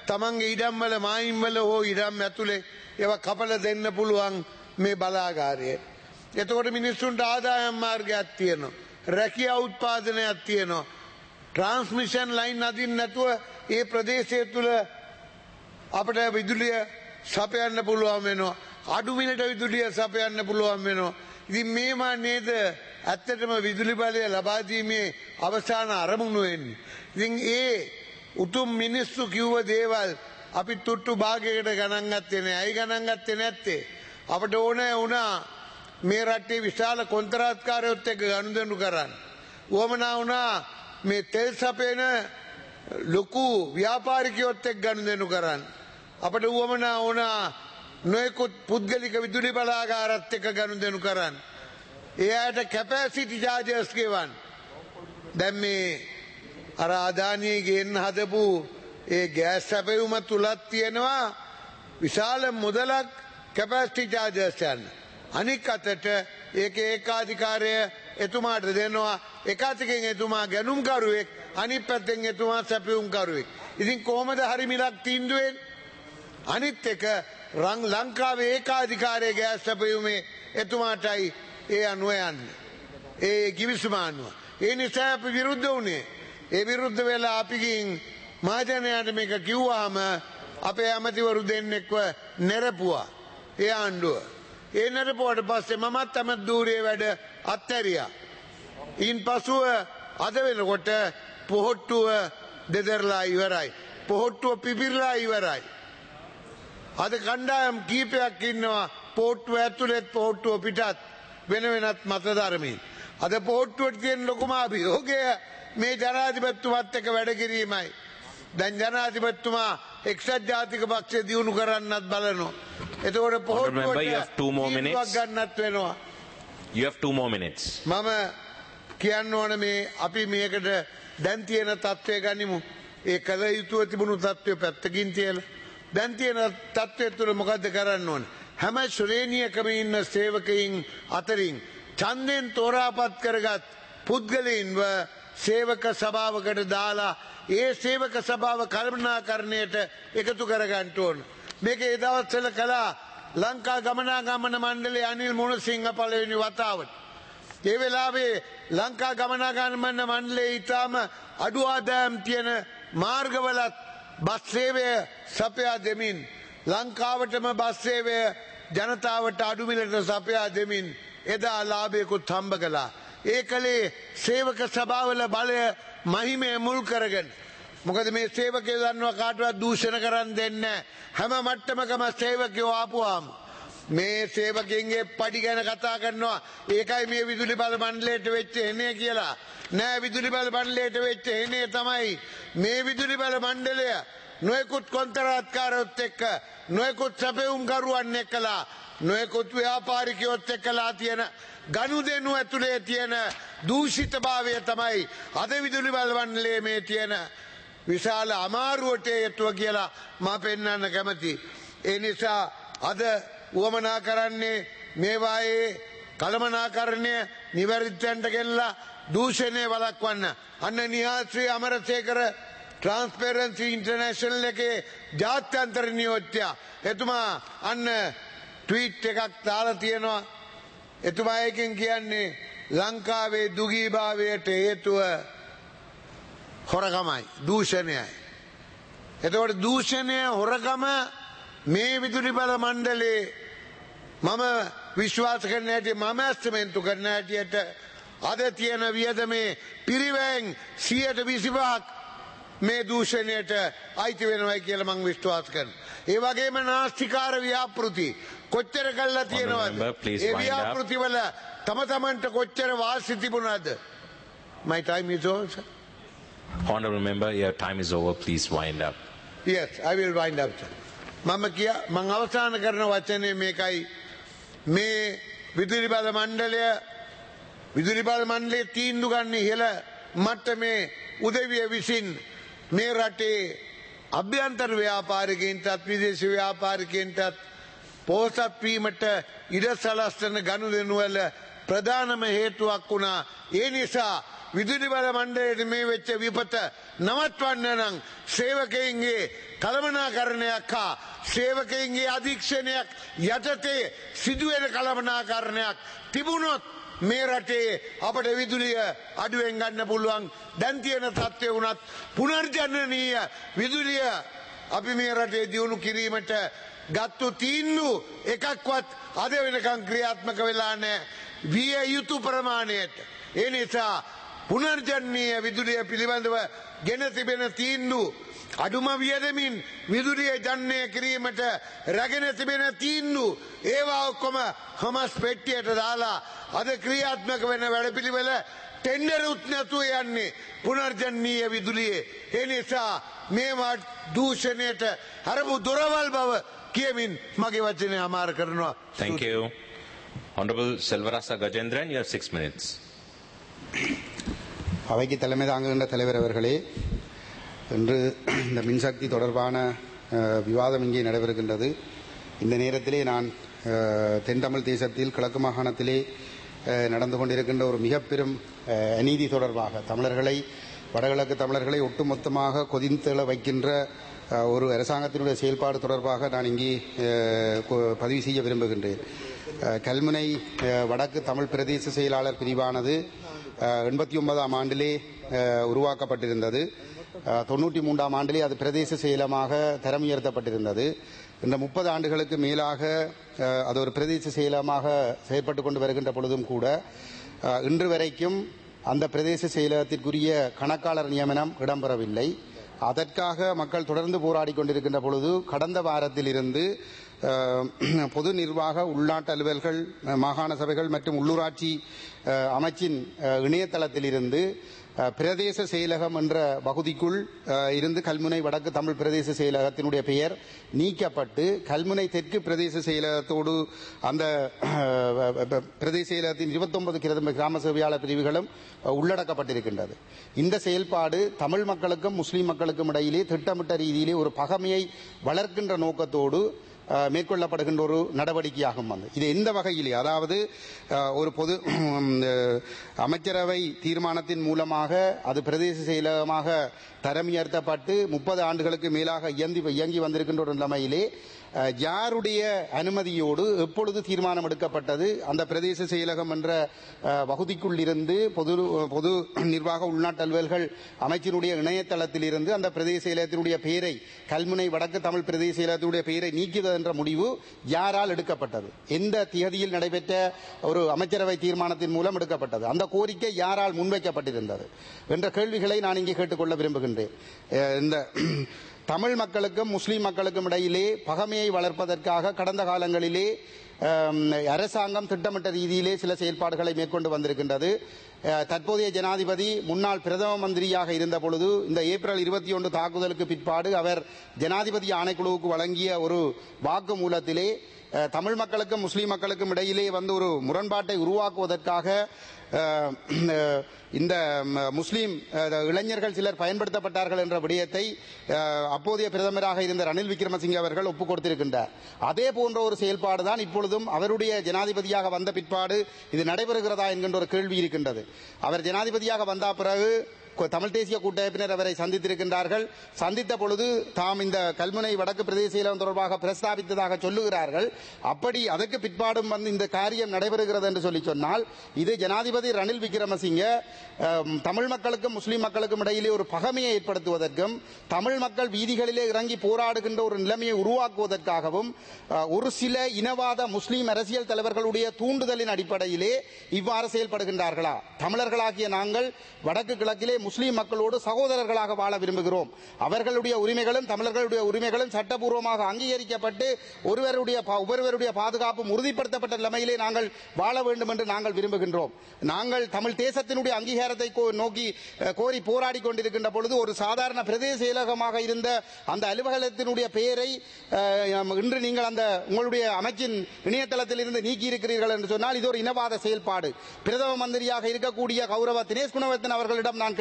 තමන්ගේ ඉඩම්වල මායිම්වල හෝ ඉඩම් ඇතුලේ ඒවා කපල දෙන්න පුළුවන් මේ බලාගාරය. එතකොට මිනිස්සුන්ට ආදායම් මාර්ගයක් තියෙනවා. රැකියා උත්පාදනයක් තියෙනවා. ට්‍රාන්ස්මිෂන් ලයින් අදින්න නැතුව ඒ ප්‍රදේශය තුල අපිට විදුලිය සපයන්න පුළුවන් වෙනවා. අඩු මිලට විදුලිය සපයන්න පුළුවන් වෙනවා. ඉතින් මේවා නේද ඇත්තටම විදුලි බලය ලබා දීමේ අවසාන අරමුණු වෙන්නේ. ඉතින් ඒ උතුම් මිනිස්සු කිව්ව දේවල් අපි තුට්ටු භාගයකට ගණන් ගත්තේ නෑ. ඇයි ගණන් ගත්තේ නැත්තේ? අපිට ඕනේ වුණා මේ රටේ විශාල කොන්ත්‍රාත්කාරයොත් එක්ක ගනුදෙනු කරන්න. උවමනා වුණා මේ තෙල් සපයන ලොකු ව්‍යාපාරිකයොත් එක්ක ගනුදෙනු කරන්න. අපිට උවමනා වුණා නොයෙකුත් පුද්ගලික විදුලි බලාගාරත් එක්ක ගනුදෙනු කරන්න. එයාට කැපැසිටි චාර්ජර්ස් ගෙවන්න. දැන් මේ අර අදානියේ ගෙන්න හදපු ඒ ගෑස් සැපයුම තුලත් තියෙනවා විශාල මුදලක් කැපැසිටි චාර්ජර්ස් යන. අනික් අතට ඒක ඒකාධිකාරය එතුමාට දෙනවා. එක අතකින් එතුමා ගැනුම්කරුවෙක්, අනිත් පැත්තෙන් එතුමා සැපයුම්කරුවෙක්. ඉතින් කොහොමද හරි මිලක් තීන්දුව වෙන්නේ? අනිත් එක ලංකාවේ ඒකාධිකාරයේ ගෑස් සැපයුමේ එතුමාටයි ඒ අනුව යන්නේ. ඒ කිවිසුම අනුව. ඒ නිසා අපි විරුද්ධ වුණේ. ඒ විරුද්ධ වෙලා අපිකින් මහජනයාට මේක කිව්වාම අපේ ඇමතිවරු දෙන්නෙක්ව නෙරපුවා. ඒ ආණ්ඩුව. ඒ නෙරපුවට පස්සේ මමත් ඇමතිදූරේ වැඩ අත්හැරියා. ඉන් පසුව අද වෙනකොට පොහොට්ටුව දෙදරලා ඉවරයි. පොහොට්ටුව පිපිරලා ඉවරයි. අද කණ්ඩායම් කීපයක් ඉන්නවා පොහොට්ටුව ඇතුළෙත් පොහොට්ටුව පිටත් වෙන වෙනත් මතධර්මීන්. අද පොහොට්ටුවට තියෙන ලොකුම අභියෝගය මේ ජනාධිපතිතුමත් එක්ක වැඩ කිරීමයි. දැන් ජනාධිපතිතුමා එක්සත් ජාතික පක්ෂය දියුණු කරන්නත් බලනවා. එතකොට පොහොට්ටුවට ගන්නත් වෙනවා. You have 2 more minutes. මම කියන්න ඕන මේ අපි මේකට දැන් තියෙන තත්ත්වය ගනිමු. ඒ කල යුතුව තිබුණු තත්ත්වය පැත්තකින් තියලා දැන් තියෙන තත්ත්වය තුළ මොකද්ද කරන්න ඕන? හැම ශ්‍රේණියකම ඉන්න සේවකයින් අතරින් ඡන්දෙන් තෝරාපත් කරගත් පුද්ගලයින්ව සේවක සභාවකට දාලා ඒ සේවක සභාව කළමනාකරණයට එකතු කරගන්න ඕන. මේක ඒ දවස්වල කළා ලංකා ගමනාගමන මණ්ඩලයේ අනිල් මුණසිංහ පළවෙනි වතාවට. ඒ වෙලාවේ ලංකා ගමනාගමන මණ්ඩලයේ ඊටම අඩු ආදායම් තියෙන මාර්ගවලත් බස් සේවය සපයා දෙමින් ලංකාවටම බස් සේවය ජනතාවට අඩු මිලට සපයා දෙමින් එදා ලාභයකුත් හම්බ කළා. ඒ කලේ සේවක සභාවල බලය මහිමය මුල් කරගෙන. මොකද මේ සේවකයෝ දන්නවා කාටවත් දූෂණ කරන්න දෙන්නේ නැහැ. හැම මට්ටමකම සේවකයෝ ආපුවාම මේ සේවකයන්ගේ පඩි ගැන කතා කරනවා. ඒකයි මේ විදුලි බල මණ්ඩලයට වෙච්ච හේනේ කියලා. නෑ, විදුලි බල මණ්ඩලයට වෙච්ච හේනේ තමයි මේ විදුලි බල මණ්ඩලය නොයෙකුත් කොන්ත්‍රාත්කාරයොත් එක්ක නොයෙකුත් සැපයුම්කරුවන් එක්කලා නොයෙකුත් ව්‍යාපාරිකයොත් එක්කලා තියෙන ගනුදෙනු ඇතුලේ තියෙන දූෂිතභාවය තමයි අද විදුලි බල මණ්ඩලයේ මේ තියෙන විශාල අමාරුවට හේතුව කියලා මම පෙන්වන්න කැමතියි. ඒ නිසා අද උවමනා කරන්නේ මේවායේ කළමනාකරණය නිවැරදිත්වයට ගෙනලා දූෂණය වළක්වන්න. අන්න නිහාශ්‍රී අමරසේකර ට්‍රාන්ස්පරන්සි ඉන්ටර්නැෂනල් එකේ ජාත්‍යන්තර නියෝජ්‍යයා එතුමා අන්න ට්වීට් එකක් දාලා තියෙනවා. එතුමා එකෙන් කියන්නේ ලංකාවේ දුගීභාවයට හේතුව හොරකමයි, දූෂණයයි. එතකොට දූෂණය, හොරකම මේ විදුලි බල මණ්ඩලේ මම විශ්වාස කරන හැටි, මම ඇස්තමෙන්තු කරන හැටියට අද තියෙන වියදමේ පිරිවැයෙන් 25% මේ දූෂණයට අයිති වෙනවයි කියලා මම විශ්වාස කරනවා. ඒ වගේම නාස්තිකාර ව්‍යාපෘති කොච්චර කළා තියෙනවද? ඒ ව්‍යාපෘති වල තම තමන්ට කොච්චර වාසි තිබුණාද? My time is over, sir. Honorable member, your time is over. Please wind up. Yes, I will wind up, sir. මම අවසාන කරන වචනේ මේකයි. මේ විදුලි බල මණ්ඩලයේ තීන්දුව ගන්න ඉහළ මට්ටමේ උදවිය විසින් මේ රටේ අභ්‍යන්තර ව්‍යාපාරිකයන්ටත් විදේශ ව්‍යාපාරිකයන්ටත් පෝසත් වීමට ඉඩ සලස්වන ගනුදෙනු වල ප්‍රධානම හේතුවක් වුණා. ඒ නිසා විදුලි බල මණ්ඩලයේ මේ වෙච්ච විපත නවත්වන්න නම් සේවකයින්ගේ කළමනාකරණයක් හා සේවකයින්ගේ අධීක්ෂණයක් යටතේ සිදුවෙන කළමනාකරණයක් තිබුණොත් මේ රටේ අපට විදුලිය අඩුවෙන් ගන්න පුළුවන්. දැන් තියෙන තත්ත්වය වුණත් පුනර්ජනනීය විදුලිය අපි මේ රටේ දියුණු කිරීමට ගත්තු තීන්දුව එකක්වත් අද වෙනකන් ක්‍රියාත්මක වෙලා නැහැ විය යුතු ප්‍රමාණයට. ඒ නිසා පුනර්ජනනීය විදුලිය පිළිබඳව ගෙන තිබෙන තීන්දුව අඩුම වියදමින් විදුලිය ජනනය කිරීමට රැගෙන තිබෙන තීන්දුව ඒවා ඔක්කොම හමස් පෙට්ටියට දාලා අද ක්‍රියාත්මක වෙන වැඩපිළිවෙල ටෙන්ඩරුත් නැතුව යන්නේ පුනර්ජනනීය විදුලියේ. ඒ නිසා මේවා දූෂණයට හරපු දොරවල් බව කියමින් මගේ වචනය අමාර කරනවා. Thank you. Honorable Selvarasa Gajendran, you have 6 minutes. அவைக்கு தலைமை தாங்குகின்ற தலைவர் அவர்களே, இன்று இந்த மின்சக்தி தொடர்பான விவாதம் இங்கே நடைபெறுகின்றது. இந்த நேரத்திலே நான் தென் தமிழ் தேசத்தில் கிழக்கு மாகாணத்திலே நடந்து கொண்டிருக்கின்ற ஒரு மிக பெரும் அநீதி தொடர்பாக தமிழர்களை வடகிழக்கு தமிழர்களை ஒட்டுமொத்தமாக கொதித்தெழ வைக்கின்ற ஒரு அரசாங்கத்தினுடைய செயல்பாடு தொடர்பாக நான் இங்கே பதிவு செய்ய விரும்புகின்றேன். கல்முனை வடக்கு தமிழ் பிரதேச செயலாளர் பிரிவானது 89ஆம் ஆண்டிலே உருவாக்கப்பட்டிருந்தது. 93ஆம் ஆண்டிலே அது பிரதேச செயலமாக தரம் உயர்த்தப்பட்டிருந்தது. இந்த 30 ஆண்டுகளுக்கு மேலாக அது ஒரு பிரதேச செயலமாக செயல்பட்டு கொண்டு வருகின்ற பொழுதும் கூட இன்று வரைக்கும் அந்த பிரதேச செயலகத்திற்குரிய கணக்காளர் நியமனம் இடம்பெறவில்லை. அதற்காக மக்கள் தொடர்ந்து போராடி கொண்டிருக்கின்ற பொழுது கடந்த வாரத்திலிருந்து பொது நிர்வாக உள்நாட்டு அலுவல்கள் மாகாண சபைகள் மற்றும் உள்ளூராட்சி அமைச்சின் இணையதளத்திலிருந்து பிரதேச செயலகம் என்ற பகுதிக்குள் இருந்து கல்முனை வடக்கு தமிழ் பிரதேச செயலகத்தினுடைய பெயர் நீக்கப்பட்டு கல்முனை தெற்கு பிரதேச செயலகத்தோடு அந்த பிரதேச செயலகத்தின் 29 கிராம சேவையாளர் பிரிவுகளும் உள்ளடக்கப்பட்டிருக்கின்றது. இந்த செயல்பாடு தமிழ் மக்களுக்கும் முஸ்லீம் மக்களுக்கும் இடையிலே திட்டமிட்ட ரீதியிலே ஒரு பகைமையை வளர்க்கின்ற நோக்கத்தோடு மேற்கொள்ளப்படுகின்ற ஒரு நடவடிக்கையாகும். இது எந்த வகையிலே, அதாவது ஒரு பொது அமைச்சரவை தீர்மானத்தின் மூலமாக அது பிரதேச செயலகமாக தரம் உயர்த்தப்பட்டு 30 ஆண்டுகளுக்கு மேலாக இயங்கி வந்திருக்கின்ற ஒரு நிலைமையிலே யாருடைய அனுமதியோடு எப்பொழுது தீர்மானம் எடுக்கப்பட்டது அந்த பிரதேச செயலகம் என்ற பகுதிக்குள் இருந்து பொது நிர்வாக உள்நாட்டு அலுவல்கள் அமைச்சினுடைய இணையதளத்தில் இருந்து அந்த பிரதேச செயலகத்தினுடைய பெயரை கல்முனை வடக்கு தமிழ் பிரதேச செயலகத்தினுடைய பெயரை நீக்குவது என்ற முடிவு யாரால் எடுக்கப்பட்டது, எந்த திகதியில் நடைபெற்ற ஒரு அமைச்சரவை தீர்மானத்தின் மூலம் எடுக்கப்பட்டது, அந்த கோரிக்கை யாரால் முன்வைக்கப்பட்டிருந்தது என்ற கேள்விகளை நான் இங்கே கேட்டுக்கொள்ள விரும்புகின்றேன். இந்த தமிழ் மக்களுக்கும் முஸ்லீம் மக்களுக்கும் இடையிலே பகைமையை வளர்ப்பதற்காக கடந்த காலங்களிலே அரசாங்கம் திட்டமிட்ட ரீதியிலே சில செயல்பாடுகளை மேற்கொண்டு வந்திருக்கின்றது. தற்போதைய ஜனாதிபதி முன்னாள் பிரதம மந்திரியாக இருந்த பொழுது இந்த ஏப்ரல் 21 தாக்குதலுக்கு பிற்பாடு அவர் ஜனாதிபதி ஆணைக்குழுவுக்கு வழங்கிய ஒரு வாக்கு மூலத்திலே தமிழ் மக்களுக்கும் முஸ்லீம் மக்களுக்கும் இடையிலே வந்து ஒரு முரண்பாட்டை உருவாக்குவதற்காக இந்த முஸ்லீம் இளைஞர்கள் சிலர் பயன்படுத்தப்பட்டார்கள் என்ற விடயத்தை அப்போதைய பிரதமராக இருந்த ரணில் விக்ரமசிங்கே அவர்கள் ஒப்புக் கொடுத்திருக்கின்றார். அதே போன்ற ஒரு செயல்பாடுதான் இப்பொழுதும் அவருடைய ஜனாதிபதியாக வந்த பிற்பாடு இது நடைபெறுகிறதா என்கின்ற ஒரு கேள்வி இருக்கின்றது. அவர் ஜனாதிபதியாக வந்த பிறகு தமிழ் தேசிய கூட்டமைப்பினர் அவரை சந்தித்திருக்கின்றார்கள். சந்தித்த பொழுது தாம் இந்த கல்முனை வடக்கு பிரதேச செயலகம் தொடர்பாக பிரஸ்தாபித்ததாக சொல்லுகிறார்கள். அப்படி அதற்கு பிற்பாடும் வந்து இந்த காரியம் நடைபெறுகிறது என்று சொல்லி சொன்னால் இது ஜனாதிபதி ரணில் விக்ரமசிங்கே தமிழ் மக்களுக்கும் முஸ்லீம் மக்களுக்கும் இடையிலே ஒரு பகைமையை ஏற்படுத்துவதற்கும் தமிழ் மக்கள் வீதிகளிலே இறங்கி போராடுகின்ற ஒரு நிலைமையை உருவாக்குவதற்காகவும் ஒரு சில இனவாத முஸ்லீம் அரசியல் தலைவர்களுடைய தூண்டுதலின் அடிப்படையிலே இவ்வாறு செயல்படுகின்றார்களா? தமிழர்களாகிய நாங்கள் வடக்கு கிழக்கிலே முஸ்லீம் மக்களோடு சகோதரர்களாக வாழ விரும்புகிறோம். அவர்களுடைய உரிமைகளும் தமிழர்களுடைய உரிமைகளும் சட்டபூர்வமாக அங்கீகரிக்கப்பட்டு ஒருவருடைய பாதுகாப்பும் உறுதிப்படுத்தப்பட்ட நிலைமையிலே நாங்கள் வாழ வேண்டும் என்று நாங்கள் விரும்புகின்றோம். நாங்கள் தமிழ் தேசத்தினுடைய அங்கீகாரத்தை நோக்கி கோரி போராடி கொண்டிருக்கின்ற பொழுது ஒரு சாதாரண பிரதேச செயலகமாக இருந்த அந்த அலுவலகத்தினுடைய பெயரை இன்று நீங்கள் அந்த உங்களுடைய அமைச்சின் இணையதளத்தில் இருந்து நீக்கி இருக்கிறீர்கள் என்று சொன்னால் இது ஒரு இனவாத செயல்பாடு. பிரதம மந்திரியாக இருக்கக்கூடிய கௌரவ தினேஷ் குணவர்த்தன அவர்களிடம் நான்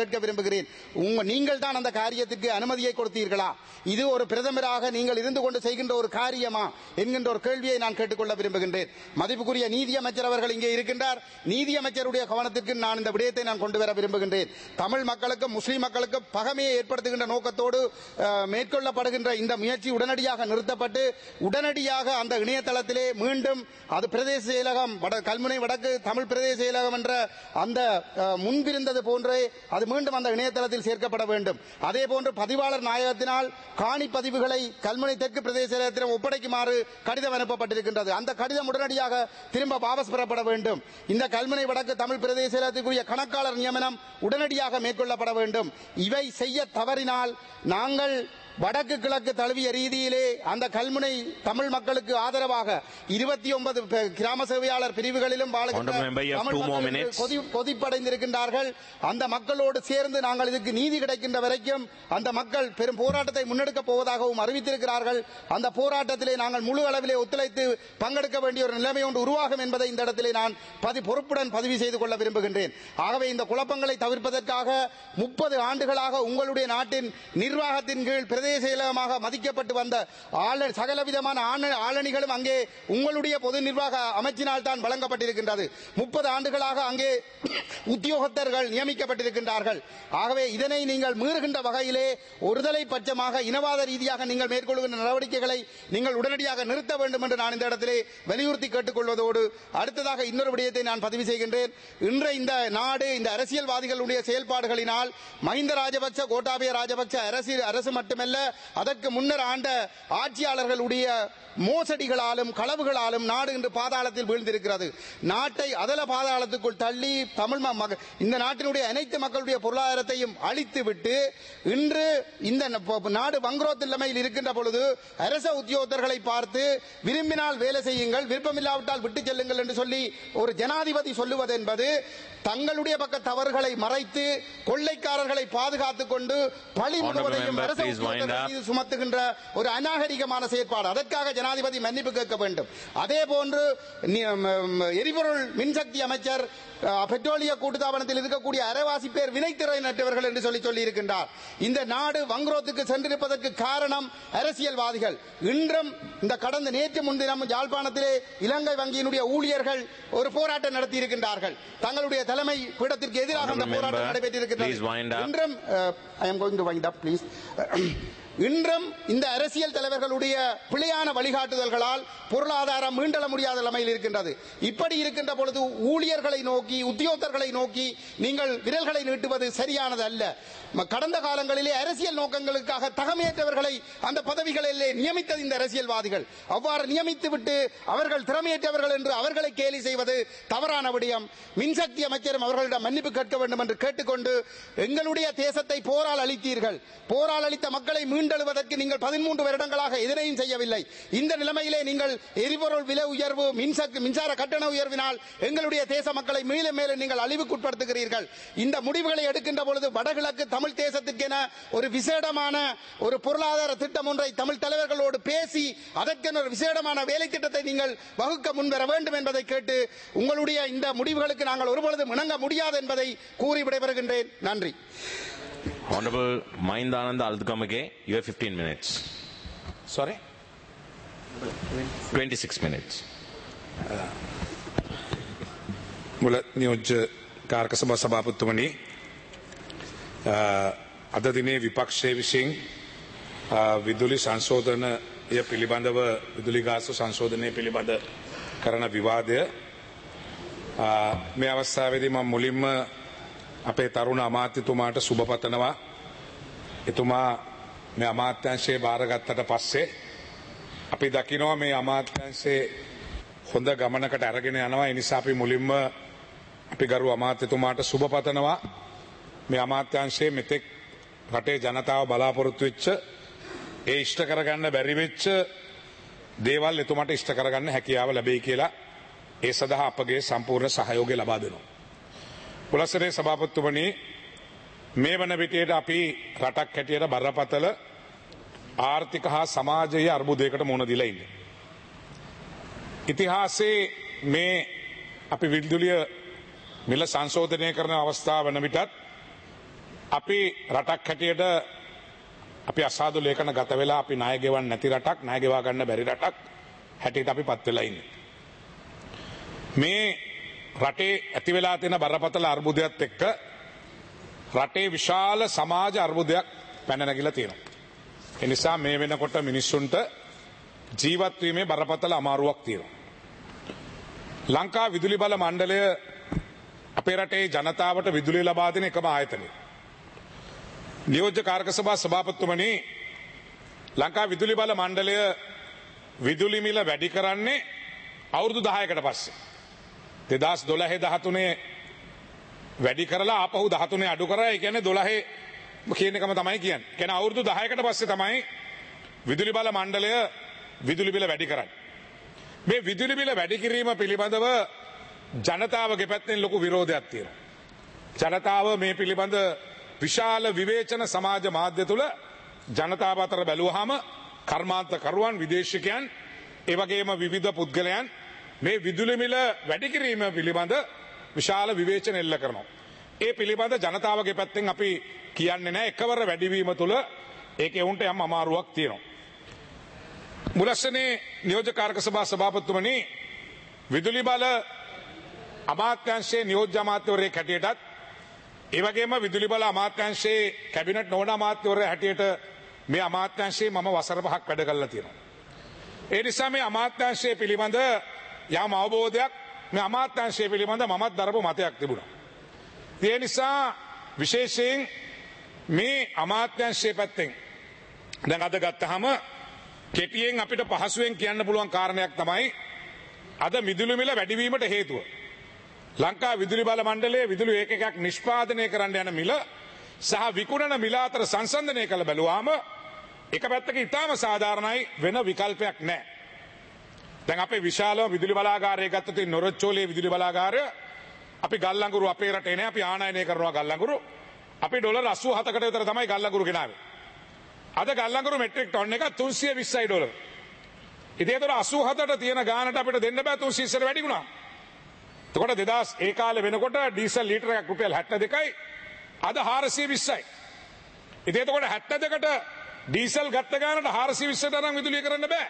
கேட்க விரும்புகிறேன். நீங்கள் தான் அந்த காரியத்துக்கு அனுமதியை கொடுத்தீர்களா? இது ஒரு பிரதமராக நீங்கள் இருந்து கொண்டு செய்கின்ற ஒரு காரியமா என்கின்ற ஒரு கேள்வியை நான் கேட்டுக்கொள்ள விரும்புகின்றேன். மதிப்புக்குரிய நீதியமைச்சர் அவர்கள் இங்கே இருக்கின்றார். நீதியமைச்சருடைய கவனத்திற்கு நான் இந்த விடயத்தை நான் கொண்டு வர விரும்புகின்றேன். தமிழ் மக்களுக்கும் முஸ்லிம் மக்களுக்கும் பகைமையை ஏற்படுத்துகின்ற நோக்கத்தோடு மேற்கொள்ளப்படுகின்ற இந்த முயற்சி உடனடியாக நிறுத்தப்பட்டு உடனடியாக அந்த இணையதளத்திலே மீண்டும் அது பிரதேச செயலகம் கல்முனை வடக்கு தமிழ் பிரதேச செயலகம் என்ற அந்த முன்பிருந்தது போன்றே அது மீண்டும் அந்த இணையதளத்தில் சேர்க்கப்பட வேண்டும். அதே போன்று பதிவாளர் நாயகத்தினால் காணி பதிவுகளை கல்முனை தெற்கு பிரதேச செயலகத்திடம் ஒப்படைக்குமாறு கடிதம் அனுப்பப்பட்டிருக்கின்றது. அந்த கடிதம் உடனடியாக திரும்ப வாபஸ் பெறப்பட வேண்டும். இந்த கல்முனை வடக்கு தமிழ் பிரதேச செயலகத்திற்குரிய கணக்காளர் நியமனம் உடனடியாக மேற்கொள்ளப்பட வேண்டும். இவை செய்ய தவறினால் நாங்கள் வடக்கு கிழக்கு தழுவிய ரீதியிலே அந்த கல்முனை தமிழ் மக்களுக்கு ஆதரவாக 29 கிராம சேவையாளர் பிரிவுகளிலும் கொதிப்படைந்திருக்கின்றார்கள். அந்த மக்களோடு சேர்ந்து நாங்கள் இதுக்கு நீதி கிடைக்கின்ற வரைக்கும் அந்த மக்கள் பெரும் போராட்டத்தை முன்னெடுக்கப் போவதாகவும் அறிவித்திருக்கிறார்கள். அந்த போராட்டத்திலே நாங்கள் முழு அளவிலே ஒத்துழைத்து பங்கெடுக்க வேண்டிய ஒரு நிலைமை ஒன்று உருவாகும் என்பதை இந்த இடத்திலே நான் பொறுப்புடன் பதிவு செய்து கொள்ள விரும்புகின்றேன். ஆகவே இந்த குழப்பங்களை தவிர்ப்பதற்காக 30 ஆண்டுகளாக உங்களுடைய நாட்டின் நிர்வாகத்தின் கீழ் பிரதேச செயலகமாக மதிக்கப்பட்டு வந்த சகலவிதமான ஆளணிகளும் அங்கே உங்களுடைய பொது நிர்வாக அமைச்சினால் தான் வழங்கப்பட்டிருக்கின்றது. 30 ஆண்டுகளாக அங்கே உத்தியோகத்தர்கள் நியமிக்கப்பட்டிருக்கின்றார்கள். ஆகவே இதனை நீங்கள் மீறுகின்ற வகையிலே ஒருதலை பட்சமாக இனவாத ரீதியாக நீங்கள் மேற்கொள்கின்ற நடவடிக்கைகளை நீங்கள் உடனடியாக நிறுத்த வேண்டும் என்று நான் இந்த இடத்திலே வலியுறுத்தி கேட்டுக்கொள்வதோடு அடுத்ததாக இன்னொரு விடயத்தை நான் பதிவு செய்கின்றேன். இன்று இந்த நாடு இந்த அரசியல்வாதிகளுடைய செயல்பாடுகளினால் மஹிந்த ராஜபக்ச கோட்டாபய ராஜபக்ச அரசு மட்டுமல்ல அதற்கு முன்னர் ஆண்ட ஆட்சியாளர்களுடைய மோசடிகளாலும் களவுகளாலும் நாடு இன்று பாதாளத்தில் வீழ்ந்திருக்கிறது. நாட்டை அதல பாதாளத்துக்குள் தள்ளி தமிழ் இந்த நாட்டினுடைய அனைத்து மக்களுடைய பொருளாதாரத்தையும் அழித்துவிட்டு இன்று இந்த நாடு வங்குரோத் நிலைமையில் இருக்கின்ற பொழுது அரச உத்தியோகத்தர்களை பார்த்து விரும்பினால் வேலை செய்யுங்கள், விருப்பமில்லாவிட்டால் விட்டு செல்லுங்கள் என்று சொல்லி ஒரு ஜனாதிபதி சொல்லுவது என்பது தங்களுடைய பக்க தவறுகளை மறைத்து கொள்ளைக்காரர்களை பாதுகாத்துக் கொண்டு பழி முழுவதையும் அரசு உத்தியோகத்தர்கள் மீது சுமத்துகின்ற ஒரு அநாகரிகமான செயற்பாடு. அதற்காக ஜனாதிபதி மன்னிப்பு கேட்க வேண்டும். அதே போன்று எரிபொருள் மின்சக்தி அமைச்சர் பெட்ரோலிய கூட்டுத்தாபனத்தில் இருக்கக்கூடிய அரைவாசி பேர் வினைத்திறனற்றவர்கள் என்று சொல்லி இருக்கின்றார். இந்த நாடு வங்குரோத்துக்கு சென்றிருப்பதற்கு காரணம் அரசியல்வாதிகள். இன்றும் இந்த கடந்த நேற்று முன்தினம் யாழ்ப்பாணத்திலே இலங்கை வங்கியினுடைய ஊழியர்கள் ஒரு போராட்டம் நடத்தி இருக்கின்றார்கள். தங்களுடைய தலைமை பீடத்திற்கு எதிராக அந்த போராட்டம் நடைபெற்றிருக்கிறது. இன்றும் இந்த அரசியல் தலைவர்களுடைய பிழையான வழிகாட்டுதல்களால் பொருளாதாரம் மீண்டெழ முடியாத நிலைமையில் இருக்கின்றது. இப்படி இருக்கின்ற பொழுது ஊழியர்களை நோக்கி உத்தியோகத்தர்களை நோக்கி நீங்கள் விரல்களை நீட்டுவது சரியானது அல்ல. கடந்த காலங்களிலே அரசியல் நோக்கங்களுக்காக தகமையற்றவர்களை அந்த பதவிகளிலே நியமித்தது இந்த அரசியல்வாதிகள். அவ்வாறு நியமித்துவிட்டு அவர்கள் திறமையற்றவர்கள் என்று அவர்களை கேலி செய்வது தவறான விடயம். மின்சக்தி அமைச்சரும் அவர்களிடம் மன்னிப்பு கேட்க வேண்டும் என்று கேட்டுக்கொண்டு எங்களுடைய தேசத்தை போரால் அளித்தீர்கள். போரால் அளித்த மக்களை மீண்டெழுவதற்கு நீங்கள் 13 வருடங்களாக எதிரையும் செய்யவில்லை. இந்த நிலைமையிலே நீங்கள் எரிபொருள் விலை உயர்வு மின்சார கட்டண உயர்வினால் எங்களுடைய தேச மக்களை மேலும் மேலும் நீங்கள் அழிவுக்குட்படுத்துகிறீர்கள். இந்த முடிவுகளை எடுக்கின்ற பொழுது வடகிழக்கு தமிழ் தேசத்திற்கென ஒரு விசேடமான ஒரு பொருளாதார திட்டம் ஒன்றை தமிழ் தலைவர்களோடு பேசி அதற்கென ஒரு விசேடமான வேலை திட்டத்தை நீங்கள் வகுக்க முன்வர வேண்டும் என்பதை கேட்டு உங்களுடைய இந்த முடிவுகளுக்கு நாங்கள் ஒருபொழுதும் இணங்க முடியாது என்பதை கூறி விடைபெறுகின்றேன். நன்றி. Honorable Mahindananda Aldukamage, you have 15 minutes. Sorry? 26 minutes. මුල නියෝජ්‍ය කාර්ක සභා සභාපතිතුමනි, අද දිනේ විපක්ෂයේ විසින් විදුලි සංශෝධනය පිළිබඳව විදුලි ගාස්තු සංශෝධනය පිළිබඳ කරන විවාදය මේ අවස්ථාවේදී මම මුලින්ම අපේ තරුණ අමාත්‍යතුමාට සුබ පතනවා. එතුමා මේ අමාත්‍යාංශයේ බාරගත්තට පස්සේ අපි දකිනවා මේ අමාත්‍යාංශයේ හොඳ ගමනකට අරගෙන යනවා. ඒ නිසා අපි මුලින්ම අපි ගරු අමාත්‍යතුමාට සුබ පතනවා. මේ අමාත්‍යාංශයේ මෙතෙක් රටේ ජනතාව බලාපොරොත්තු වෙච්ච ඒ ඉෂ්ට කරගන්න බැරි වෙච්ච දේවල් එතුමාට ඉෂ්ට කරගන්න හැකියාව ලැබෙයි කියලා ඒ සඳහා අපගේ සම්පූර්ණ සහයෝගය ලබා දෙනවා. පුලසරේ සභාපතිතුමනි, මේ වන විටයට අපි රටක් හැටියට බරපතල ආර්ථික හා සමාජීය අර්බුදයකට මුහුණ දීලා ඉන්නේ. ඉතිහාසයේ මේ අපි විදුලිය මිල සංශෝධනය කරන අවස්ථාව වන විටත් අපි රටක් හැටියට අපි අසාදු ලේඛන ගත වෙලා අපි ණය ගෙවන්න නැති රටක්, ණය ගෙවා ගන්න බැරි රටක් හැටියට අපි පත් වෙලා ඉන්නේ. මේ රටේ ඇති වෙලා තියෙන බරපතල අර්බුදයත් එක්ක රටේ විශාල සමාජ අර්බුදයක් පැන නැගිලා තියෙනවා. ඒ නිසා මේ වෙනකොට මිනිස්සුන්ට ජීවත් වීමේ බරපතල අමාරුවක් තියෙනවා. ලංකා විදුලි බල මණ්ඩලය අපේ රටේ ජනතාවට විදුලිය ලබා දෙන එකම ආයතනය. නියෝජ්‍ය කාර්ක සභා සභාපතිතුමනි, ලංකා විදුලි බල මණ්ඩලය විදුලි මිල වැඩි කරන්නේ අවුරුදු 10කට පස්සේ. 2012-13 වැඩි කරලා ආපහු 13 අඩු කරා. ඒ කියන්නේ 12 කියන එකම තමයි කියන්නේ. කියන්නේ අවුරුදු 10කට පස්සේ තමයි විදුලි බල මණ්ඩලය විදුලි බිල වැඩි කරන්නේ. මේ විදුලි බිල වැඩි කිරීම පිළිබඳව ජනතාවගේ පැත්තෙන් ලොකු විරෝධයක් තියෙනවා. ජනතාව මේ පිළිබඳ විශාල විවේචන සමාජ මාධ්‍ය තුල ජනතාව අතර බැලුවාම කර්මාන්තකරුවන්, විදේශිකයන්, ඒ වගේම විවිධ පුද්ගලයන් මේ විදුලි මිල වැඩි කිරීම පිළිබඳ විශාල විවේචන එල්ල කරනවා. ඒ පිළිබඳ ජනතාවගේ පැත්තෙන් අපි කියන්නේ නැහැ. එකවර වැඩිවීම තුළ ඒකේ උන්ට යම් අමාරුවක් තියෙනවා. මුලස්සනේ නියෝජ්‍ය කාර්ක සභා සභාපතිතුමනි, විදුලි බල අමාත්‍යාංශයේ නියෝජ්‍ය අමාත්‍යවරයෙක් හැටියටත් ඒ වගේම විදුලි බල අමාත්‍යාංශයේ කැබිනට් නොවන අමාත්‍යවරයා හැටියට මේ අමාත්‍යාංශයේ මම වසර 5ක් වැඩ කරලා තියෙනවා. ඒ නිසා මේ අමාත්‍යාංශයේ පිළිබඳ යම් අවබෝධයක්, මේ අමාත්‍යාංශයේ පිළිබඳ මමත් දරපු මතයක් තිබුණා. ඒ නිසා විශේෂයෙන් මේ අමාත්‍යාංශයේ පැත්තෙන් දැන් අද ගත්තාම කෙටියෙන් අපිට පහසුවෙන් කියන්න පුළුවන් කාරණයක් තමයි අද විදුලි මිල වැඩිවීමට හේතුව. ලංකා විදුලි බල මණ්ඩලයේ විදුලි ඒකකයක් නිෂ්පාදනය කරන්න යන මිල සහ විකුණන මිල අතර සංසන්දනය කළ බැලුවාම එක පැත්තක ඉතාම සාධාරණයි, වෙන විකල්පයක් නැහැ. දැන් අපේ විශාල විදුලි බලාගාරය ගත්තොත් නොරොච්චෝලේ විදුලි බලාගාරය අපි ගල්ලංගුරු අපේ රටේ නෑ, අපි ආනයනය කරනවා ගල්ලංගුරු. අපි ඩොලර් 87කට විතර තමයි ගල්ලංගුරු ගෙනාවේ. අද ගල්ලංගුරු මෙට්‍රික් ටන් එක $320. ඉතින් ඒතර 87ට තියෙන ගානට අපිට දෙන්න බෑ 320ට වැඩි වුණා. එතකොට 2000 ඒ කාලේ වෙනකොට ඩීසල් ලීටර එකක් රුපියල් 72යි, අද 420යි. ඉතින් එතකොට 72ට ඩීසල් ගත්ත ගානට 420ට තරම් විදුලිය කරන්න බෑ.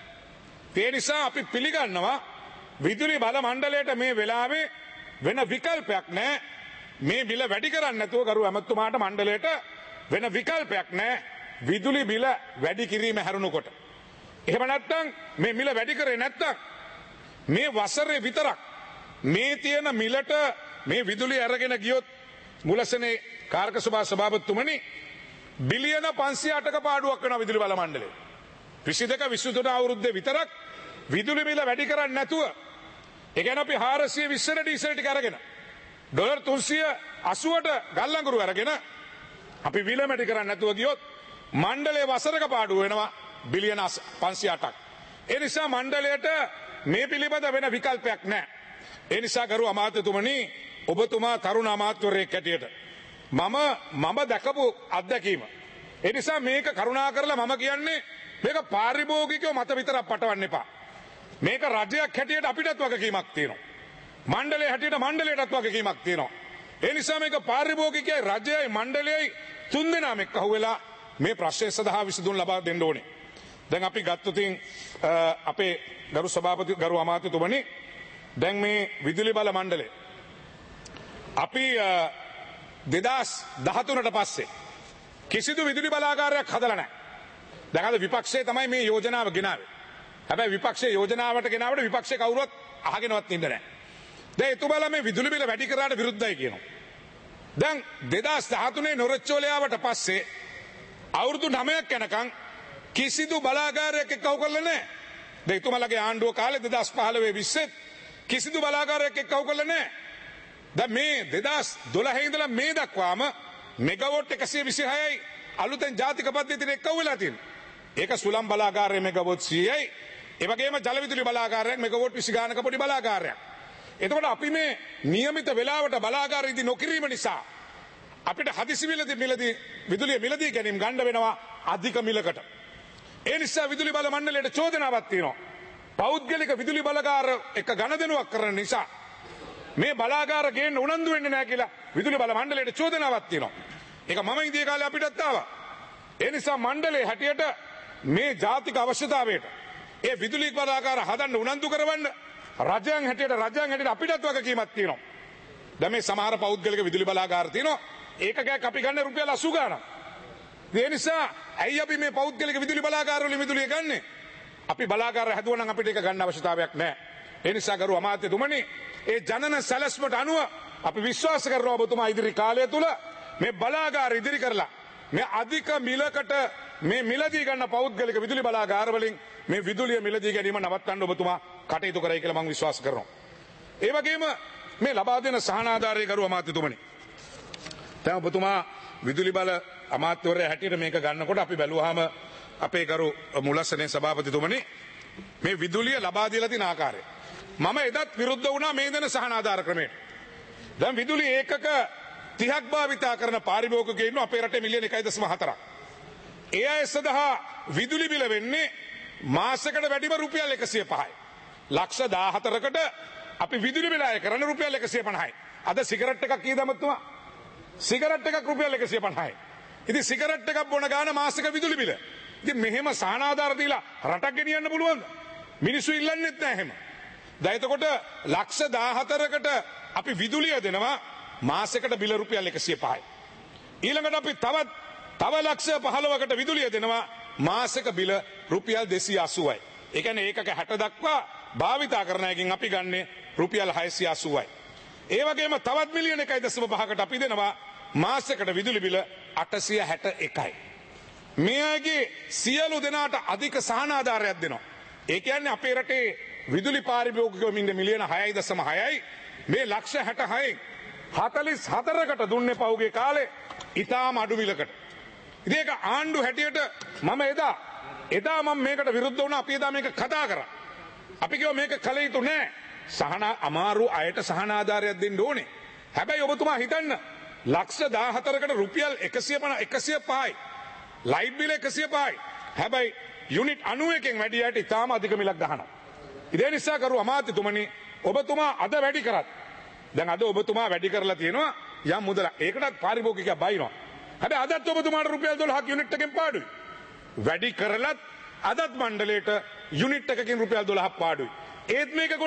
ඒ නිසා අපි පිළිගන්නවා විදුලි බල මණ්ඩලයට මේ වෙලාවේ වෙන විකල්පයක් නැහැ. මේ බිල වැඩි කරන්න නැතුව ගරු ඇමතුමාට මණ්ඩලයට වෙන විකල්පයක් නැහැ විදුලි බිල වැඩි කිරීම හැරුණකොට. එහෙම නැත්නම් මේ මිල වැඩි කරේ නැත්නම් මේ වසරේ විතරක් මේ තියෙන මිලට මේ විදුලිය අරගෙන ගියොත් මුලසනේ කාර්ක සභා සභාපතිතුමනි බිලියන 508ක පාඩුවක් වෙනවා විදුලි බල මණ්ඩලේ. 22 23 අවුරුද්දේ විතරක් විදුලි මිල වැඩි කරන්නේ නැතුව, ඒ කියන්නේ අපි 420ට ඩීසල් ටික අරගෙන ඩොලර් 380ට ගල්ලංගුරු අරගෙන අපි විල වැඩි කරන්නේ නැතුව ගියොත් මණ්ඩලයේ වසරක පාඩුව වෙනවා බිලියන 508ක්. ඒ නිසා මණ්ඩලයට මේ පිළිබඳ වෙන විකල්පයක් නැහැ. ඒ නිසා ගරු අමාත්‍යතුමනි, ඔබතුමා තරුණ අමාත්‍යවරයෙක් හැටියට මම දැකපු අත්දැකීම. ඒ නිසා මේක කරුණා කරලා මම කියන්නේ මේක පාරිභෝගිකව මත විතරක් පටවන්න එපා. මේක රජයක් හැටියට අපිටත් වගකීමක් තියෙනවා. මණ්ඩලයේ හැටියට මණ්ඩලයටත් වගකීමක් තියෙනවා. ඒ නිසා මේක පාරිභෝගිකයයි, රජයයි, මණ්ඩලයයි තුන්දෙනාම එක්ක අහුවෙලා මේ ප්‍රශ්නය සඳහා විසඳුම් ලබා දෙන්න ඕනේ. දැන් අපි ගත්තොතින් අපේ ගරු සභාපති ගරු අමාත්‍යතුමනි, දැන් මේ විදුලි බල මණ්ඩලය අපි 2013ට පස්සේ කිසිදු විදුලි බලාගාරයක් හදලා නැහැ. දැන් අද විපක්ෂයේ තමයි මේ යෝජනාව ගෙනාවේ. හැබැයි විපක්ෂයේ යෝජනාවට ගෙනාවට විපක්ෂේ කවුරුවත් අහගෙනවත් ඉන්න නැහැ. දැන් එතුමාලා මේ විදුලි බිල වැඩි කරාට විරුද්ධයි කියනවා. දැන් 2013 නොරොච්චෝලේ ආවට පස්සේ අවුරුදු 9ක් යනකම් කිසිදු බලාගාරයක් එක්කව කරලා නැහැ. දැන් එතුමාලගේ ආණ්ඩුව කාලේ 2015 කිසිදු බලාගාරයක් එක්කව කරලා නැහැ. දැන් මේ 2012 ඉඳලා මේ දක්වාම මෙගාවොට් 126යි අලුතෙන් ජාතික පද්ධතියට එක්කව වෙලා තියෙනවා. ඒක සුළං බලාගාරයේ මෙගාවොට් 100යි. ඒ වගේම ජල විදුලි බලාගාරයක් මෙගාවොට් 20 ගානක පොඩි බලාගාරයක්. එතකොට අපි මේ નિયમિત වේලාවට බලාගාර ඉදි නොකිරීම නිසා අපිට හදිසි මිලදී විදුලිය මිලදී ගැනීම ගන්න වෙනවා අධික මිලකට. ඒ නිසා විදුලි බල මණ්ඩලයට චෝදනාවක් තියෙනවා. පෞද්ගලික විදුලි බලාගාර එක ගණදෙනුවක් කරන නිසා මේ බලාගාර ගේන්න උනන්දු වෙන්නේ නැහැ කියලා විදුලි බල මණ්ඩලයට චෝදනාවක් තියෙනවා. ඒක මම ඉදිය කාලේ අපිටත් ආවා. ඒ නිසා මණ්ඩලයේ හැටියට මේ ජාතික අවශ්‍යතාවයට ඒ විදුලි බලාගාර හදන්න උනන්දු කරවන්න රජයන් හැටියට අපිටත් වගකීමක් තියෙනවා. දැන් මේ සමහර පෞද්ගලික විදුලි බලාගාර තියෙනවා. ඒකකයක් අපි ගන්න රුපියල් 80 ගාණක්. ඒ නිසා ඇයි අපි මේ පෞද්ගලික විදුලි බලාගාර වලින් විදුලිය ගන්නෙ? අපි බලාගාර හැදුවා නම් අපිට ඒක ගන්න අවශ්‍යතාවයක් නැහැ. ඒ නිසා ගරු අමාත්‍යතුමනි, ඒ ජනන සැලැස්මට අනුව අපි විශ්වාස කරනවා ඔබතුමා ඉදිරි කාලය තුල මේ බලාගාර ඉදිරි කරලා මේ අධික මිලකට මේ මිලදී ගන්න පෞද්ගලික විදුලි බලාගාර වලින් මේ විදුලිය මිලදී ගැනීම නවත්තන්න ඔබතුමා කටයුතු කරයි කියලා මම විශ්වාස කරනවා. ඒ වගේම මේ ලබා දෙන සහනාධාරය ගරු අමාත්‍යතුමනි, දැන් ඔබතුමා විදුලි බල අමාත්‍යවරයා හැටියට මේක ගන්නකොට අපි බැලුවාම අපේ ගරු මුලස්සනේ සභාපතිතුමනි මේ විදුලිය ලබා දීලා තියෙන ආකාරය මම එදත් විරුද්ධ වුණා මේ දෙන සහනාධාර ක්‍රමයට. දැන් විදුලි ඒකක 30ක් භාවිතා කරන පාරිභෝගිකයෝ ඉන්නවා අපේ රටේ මිලියන 1.4ක්. ඒ අය සඳහා විදුලි බිල වෙන්නේ මාසයකට වැඩිම රුපියල් 105යි. ලක්ෂ 14කට අපි විදුලි බිල අය කරන රුපියල් 150යි. අද සිගරට් එකක් කීයද මතුමා? සිගරට් එකක් රුපියල් 150යි. ඉතින් සිගරට් එකක් බොන ගාන මාසික විදුලි බිල. ඉතින් මෙහෙම සහනාධාර දීලා රටක් ගෙනියන්න පුළුවන්ද? මිනිස්සු ඉල්ලන්නෙත් නැහැ එහෙම. දැන් එතකොට ලක්ෂ 14කට අපි විදුලිය දෙනවා මාසයකට බිල රුපියල් 105යි. ඊළඟට අපි තව ලක්ෂ 15කට විදුලිය දෙනවා මාසයක බිල රුපියල් 280යි. ඒ කියන්නේ ඒකක 60 දක්වා භාවිතා කරන එකකින් අපි ගන්නේ රුපියල් 680යි. ඒ වගේම තවත් මිලියන 1.5කට අපි දෙනවා මාසයකට විදුලි බිල 861යි. මේ අයගේ සියලු දෙනාට අධික සහනාධාරයක් දෙනවා. ඒ කියන්නේ අපේ රටේ විදුලි පාරිභෝගිකයෝ ඉන්නේ මිලියන 6.6යි. මේ ලක්ෂ 66න් 44කට දුන්නේ පහුගිය කාලේ ඊටාම අඩු මිලකට. ඉතින් ඒක ආණ්ඩු හැටියට මම එදා මම මේකට විරුද්ධ වුණා. අපි එදා මේක කතා කරා. අපි කිව්වා මේක කළ යුතු නෑ. අමාරු අයට සහනාධාරයක් දෙන්න ඕනේ. හැබැයි ඔබතුමා හිතන්න ලක්ෂ 14කට රුපියල් 105යි. ලයිට් බිල 105යි. හැබැයි යුනිට් 91කින් වැඩි අයට ඉතාම අධික මිලක් ගහනවා. ඒ නිසා කරු අමාත්‍යතුමනි, ඔබතුමා අද වැඩි කරත් දැන් අද ඔබතුමා වැඩි කරලා තියෙනවා යම් මුදලක්. ඒකටත් පාරිභෝගිකයා බයිනවා. හැබැයි අදත් ඔබතුමාට රුපියල් 12ක් යුනිට් එකෙන් පාඩුයි. වැඩි කරලත් අදත් මණ්ඩලයට යුනිට් එකකින් රුපියල් 12ක් පාඩුයි. ඒත් මේක කොට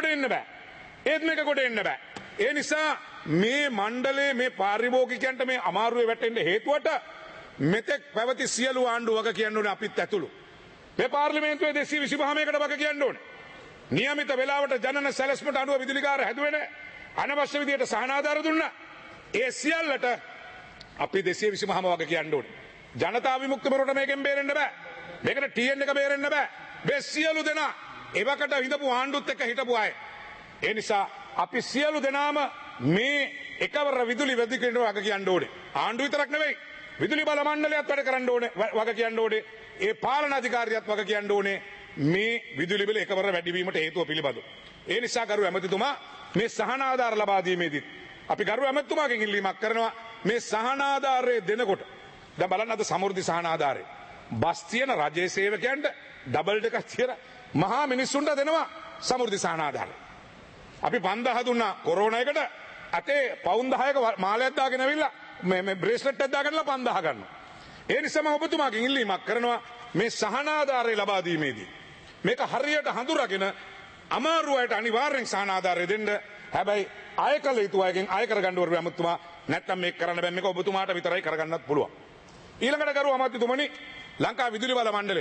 එන්න බෑ. ඒ නිසා මේ මණ්ඩලයේ මේ පාරිභෝගිකයන්ට මේ අමාරුවේ වැටෙන්න හේතුවට මෙතෙක් පැවති සියලු ආණ්ඩු වග කියන්න ඕනේ අපිත් ඇතුළු. මේ පාර්ලිමේන්තුවේ 225කට වග කියන්න ඕනේ. නියමිත වේලාවට ජනන සැලැස්මට අනුව විදුලිකාර හැදුවේ නැහැ. අනවශ්‍ය විදියට සහනාධාර දුන්නා. ඒ සියල්ලට අපි 225ම වග කියන්න ඕනේ. ජනතා විමුක්ති පෙරමුණට මේකෙන් බේරෙන්න බෑ. මේකට TN එක බේරෙන්න බෑ. මේ සියලු දෙනා එවකට විඳපු ආණ්ඩුත් එක්ක හිටපු අය. ඒ නිසා අපි සියලු දෙනාම මේ එකවර විදුලි වැදිකේට වග කියන්න ඕනේ. ආණ්ඩුව විතරක් නෙවෙයි. විදුලි බල මණ්ඩලයත් වැඩ කරන්න ඕනේ, වග කියන්න ඕනේ. ඒ පාලන අධිකාරියත් වග කියන්න ඕනේ මේ විදුලි බිල එකවර වැඩි වීමට හේතුව පිළිබඳව. ඒ නිසා ගරු ඇමතිතුමා මේ සහනාධාර ලබා දීමේදී අපි ගරු ඇමතිතුමාගෙන් ඉල්ලීමක් කරනවා මේ සහනාධාරය දෙනකොට. දැන් බලන්න අද සමෘද්ධි සහනාධාරය. බස් තියෙන රජයේ සේවකයන්ට ඩබල් එකක් තියෙන මහා මිනිස්සුන්ට දෙනවා සමෘද්ධි සහනාධාරය. අපි 5000 දුන්නා කොරෝනා එකට අතේ පවුන් 10ක මාලයක් දාගෙන ඇවිල්ලා මේ බ්‍රේස්ලට් එකක් දාගෙනලා 5000 ගන්නවා. ඒ නිසා මම ඔබතුමාගෙන් ඉල්ලීමක් කරනවා මේ සහනාධාරය ලබා දීමේදී මේක හරියට හඳුනාගෙන අමාරු අයට අනිවාර්යෙන් සහනාධාරය දෙන්න. හැබැයි අය කළ යුතු අයගෙන් අය කරගන්න ඕනේ අමුතුමා. නැත්තම් මේක කරන්න බෑ. මේක ඔබතුමාට විතරයි කරගන්නත් පුළුවන්. ඊළඟට කරුව අමාත්‍යතුමනි, ලංකා විදුලි බල මණ්ඩලය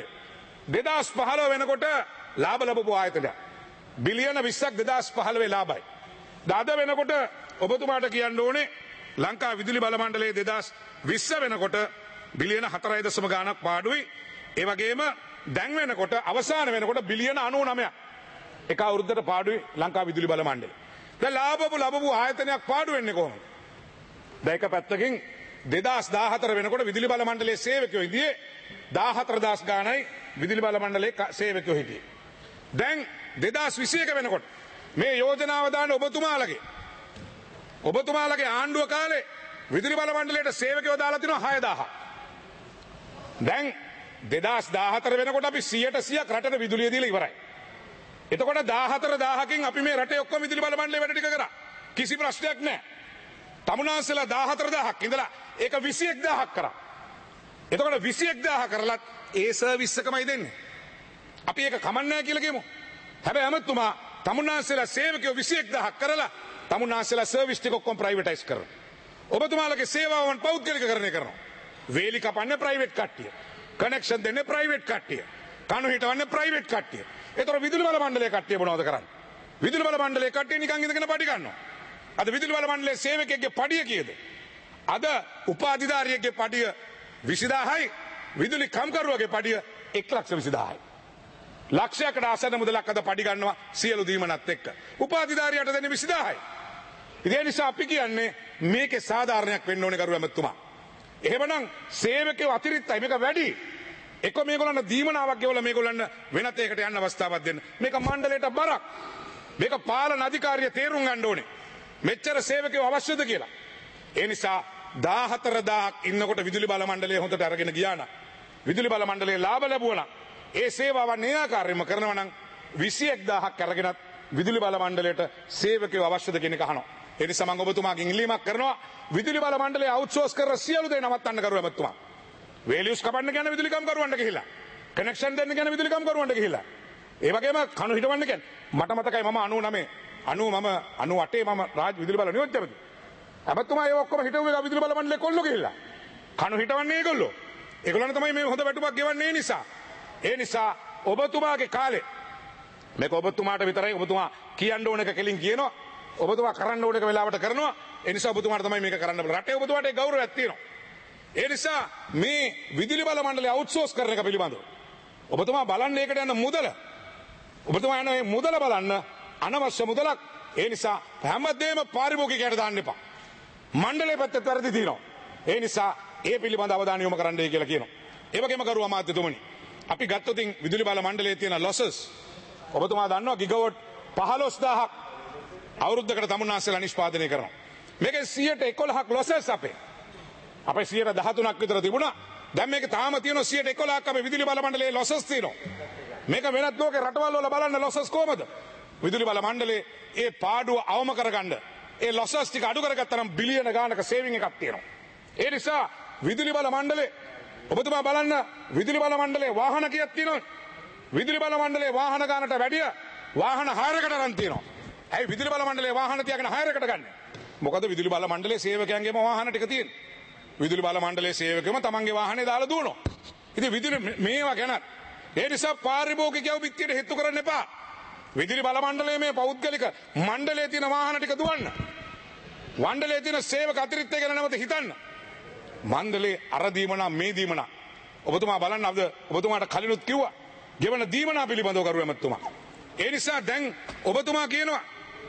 2015 වෙනකොට ලාභ ලැබපු ආයතනය බිලියන 20ක් 2015 ලාභයි. අද වෙනකොට ඔබතුමාට කියන්න ඕනේ ලංකා විදුලි බල මණ්ඩලයේ 2020 වෙනකොට බිලියන 4 ගාණක් පාඩුයි. ඒ වගේම දැන් වෙනකොට අවසාන වෙනකොට බිලියන 99ක් එක අවුරුද්දට පාඩුයි ලංකා විදුලි බල මණ්ඩලය. දැන් ලැබපු ආයතනයක් පාඩු වෙන්නේ කොහොමද? දැන් එක පැත්තකින් 2014 වෙනකොට විදුලි බල මණ්ඩලයේ සේවකයෝ ඉදියේ 14000 ගාණයි විදුලි බල මණ්ඩලයේ සේවකයෝ හිටියේ. දැන් 2021 වෙනකොට මේ යෝජනාව දාන ඔබතුමාලගේ ආණ්ඩුව කාලේ විදුලි බල මණ්ඩලයට සේවකයෝ දාලා තිනවා 6000. දැන් 2014 වෙනකොට අපි 100% රටට විදුලිය දීලා ඉවරයි. එතකොට 14000කින් අපි මේ රටේ ඔක්කොම විදුලි බල මණ්ඩලේ වැඩ ටික කරා. කිසි ප්‍රශ්නයක් නැහැ. තමුන්නාන්සේලා 14000ක් ඉඳලා ඒක 21000ක් කරා. එතකොට 21000 කරලත් ඒ සර්විස් එකමයි දෙන්නේ. අපි ඒක කමන්නේ නැහැ කියලා කියමු. හැබැයි අමතුමා තමුන්නාන්සේලා සේවකයෝ 21000ක් කරලා තමුන්නාන්සේලා සර්විස් ටික ඔක්කොම ප්‍රයිවටයිස් කරනවා. ඔබතුමාලගේ සේවාවන් පෞද්ගලිකකරණය කරනවා. වේලි කපන්නේ ප්‍රයිවට් කට්ටිය. කනෙක්ෂන් දෙන්නේ ප්‍රයිවට් කට්ටිය. කණු හිටවන්නේ ප්‍රයිවට් කට්ටිය. ඒතර විදුලි බල මණ්ඩලයේ කට්ටිය මොනවද කරන්නේ? විදුලි බල මණ්ඩලයේ කට්ටිය නිකන් ඉඳගෙන පඩි ගන්නවා. අද විදුලි බල මණ්ඩලයේ සේවකයෙක්ගේ පඩිය කීයද? අද උපාධිධාරියෙක්ගේ පඩිය 20000යි. විදුලි කම්කරුවගේ පඩිය 1,20,000යි. ලක්ෂයකට ආසන්න මුදලක් අද පඩි ගන්නවා සියලු දීමනත් එක්ක. උපාධිධාරියට දෙන්නේ 20000යි. ඒ නිසා අපි කියන්නේ මේකේ සාධාරණයක් වෙන්න ඕනේ කරු ඇමතුමා. එහෙමනම් සේවකයෝ අතිරික්තයි මේක වැඩි. එක මේගොල්ලන් දීමනාවක් ගෙවලා මේගොල්ලන් වෙනත් එකකට යන්න අවස්ථාවක් දෙන්න. මේක මණ්ඩලයට බරක්. මේක පාලන අධිකාරිය තේරුම් ගන්න ඕනේ. මෙච්චර සේවකයෝ අවශ්‍යද කියලා. ඒ නිසා 14000ක් ඉන්නකොට විදුලි බල මණ්ඩලය හොඳට අරගෙන ගියා නම් විදුලි බල මණ්ඩලයේ ලාභ ලැබුවා නම් ඒ සේවාවන් නියාකාරයෙන්ම කරනවා නම් 21000ක් අරගෙනත් විදුලි බල මණ්ඩලයට සේවකයෝ අවශ්‍යද කියන එක අහනවා. ඒ නිසා මම ඔබතුමාගෙන් ඉල්ලීමක් කරනවා විදුලි බල මණ්ඩලය අවුට්සෝස් කරලා සියලු දේ නවත්තන්න කරුවා ඇමතුමා. වේලියුස් කපන්න කියන විදුලි කම්කරුවන්ට ගිහිල්ලා. කනෙක්ෂන් දෙන්න කියන විදුලි කම්කරුවන්ට ගිහිල්ලා. ඒ වගේම කණු හිටවන්න කියන්නේ මට මතකයි මම 98 මම රාජ් විදුලි බල නියෝජ්‍යපති. ඇමතුමා ඒ ඔක්කොම හිටවුවේ විදුලි බල මණ්ඩලේ කොල්ලෝ ගිහිල්ලා. කණු හිටවන්නේ ඒගොල්ලෝ. ඒගොල්ලන් තමයි මේ හොඳ වැටුපක් ගෙවන්නේ නිසා. ඒ නිසා ඔබතුමාගේ කාලේ මේක ඔබතුමාට විතරයි ඔබතුමා කියන්න ඕන එක කෙලින් කියනවා. ඔබතුමා කරන්න ඕන එක වෙලාවට කරනවා. ඒ නිසා ඔබතුමාට තමයි මේක කරන්න බල. රටේ ඔබතුමාට ඒ ගෞරවයක් තියෙනවා. ඒ නිසා මේ විදුලි බල මණ්ඩලය අවුට්සෝස් කරන එක පිළිබඳව ඔබතුමා බලන්න ඒකට යන මුදල. ඔබතුමා යන මේ මුදල බලන්න අනවශ්‍ය මුදලක්. ඒ නිසා හැමදේම පාරිභෝගිකයට දාන්න එපා. මණ්ඩලයේ පැත්තට වැරදි තියෙනවා. ඒ නිසා ඒ පිළිබඳ අවධානය යොමු කරන්නයි කියලා කියනවා. ඒ වගේම කරු අමාත්‍යතුමනි අපි ගත්තොත් විදුලි බල මණ්ඩලයේ තියෙන ලොසස් ඔබතුමා දන්නවා ගිගවොට් 15000ක් අවුරුද්දකට තමුන්නාන්සේලා නිෂ්පාදනය කරනවා. මේකේ 111ක් ලොසස් අපේ 113ක් විතර තිබුණා. දැන් මේක තාම තියෙනවා 111ක් අපේ විදුලි බල මණ්ඩලයේ ලොසස් තියෙනවා. මේක වෙනත් ලෝකේ රටවල් වල බලන්න ලොසස් කොහමද? විදුලි බල මණ්ඩලයේ ඒ පාඩුව අවම කරගන්න ඒ ලොසස් ටික අඩු කරගත්තා නම් බිලියන ගානක සේවිං එකක් තියෙනවා. ඒ නිසා විදුලි බල මණ්ඩලයේ ඔබතුමා බලන්න විදුලි බල මණ්ඩලයේ වාහන කීයක් තියෙනවද? විදුලි බල මණ්ඩලයේ වාහන ගානට වැඩිය වාහන 6කට අරන් තියෙනවා. ඇයි විදුලි බල මණ්ඩලයේ වාහන තියාගෙන 6කට ගන්න? මොකද විදුලි බල මණ්ඩලයේ සේවකයන්ගේම වාහන ටික තියෙන. විදුලි බල මණ්ඩලයේ සේවකයම තමන්ගේ වාහනේ දාලා දුවනවා. ඉතින් විදුලි මේවා ගැන ඒ නිසා පාරිභෝගිකයව පිටියට හෙතු කරන්න එපා. විදුලි බල මණ්ඩලයේ මේ පෞද්ගලික මණ්ඩලයේ තියෙන වාහන ටික දුවන්න. මණ්ඩලයේ තියෙන සේවක අතිරික්තය ගැන නැවත හිතන්න. මණ්ඩලයේ අර දීමනා මේ දීමනා ඔබතුමා බලන්න අද ඔබතුමාට කලිනුත් කිව්වා ගෙවන දීමනා පිළිබඳව කරු ඇමතුමා. ඒ නිසා දැන් ඔබතුමා කියනවා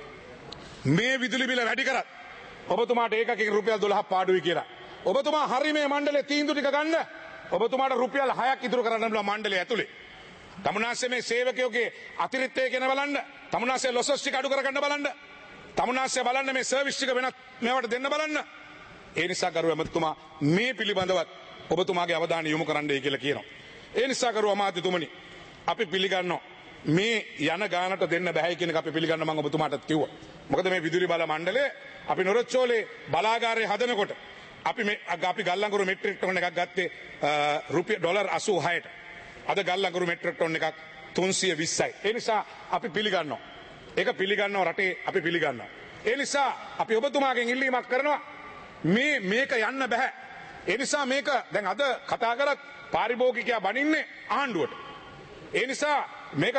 මේ විදුලි බිල වැඩි කරත් ඔබතුමාට ඒකකින් රුපියල් 12ක් පාඩුයි කියලා. ඔබතුමා හරි මේ මණ්ඩලයේ තීන්දුව ටික ගන්න ඔබතුමාට රුපියල් 6ක් ඉතුරු කරන්න බලා මණ්ඩලය ඇතුලේ. තමුන්නාන්සේ මේ සේවකයෝගේ අතිරික්තය ගැන බලන්න. තමුන්නාන්සේ ලොසස් ටික අඩු කරගන්න බලන්න. තමුන්නාන්සේ බලන්න මේ සර්විස් ටික වෙනත් මේවට දෙන්න බලන්න. ඒ නිසා කරු ඇමතුමා මේ පිළිබඳවත් ඔබතුමාගේ අවධානය යොමු කරන්නයි කියලා කියනවා. ඒ නිසා කරු අමාත්‍යතුමනි අපි පිළිගන්නවා මේ යන ගානට දෙන්න බෑ කියන එක අපි පිළිගන්න මම ඔබතුමාටත් කිව්වා. මොකද මේ විදුලි බල මණ්ඩලය අපි නොරොච්චෝලේ බලාගාරය හදනකොට අපි ගල්ලංගුරු මෙට්‍රික් ටන් එකක් ගත්තේ රුපියල් ඩොලර් 86ට. අද ගල්ලංගුරු මෙට්‍රික් ටන් එකක් 320යි. ඒ නිසා අපි පිළිගන්නවා. ඒක පිළිගන්නවා රටේ අපි පිළිගන්නවා. ඒ නිසා අපි ඔබතුමාගෙන් ඉල්ලීමක් කරනවා මේක යන්න බෑ. ඒ නිසා මේක දැන් අද කතා කරත් පාරිභෝගිකයා බනින්නේ ආණ්ඩුවට. ඒ නිසා මේක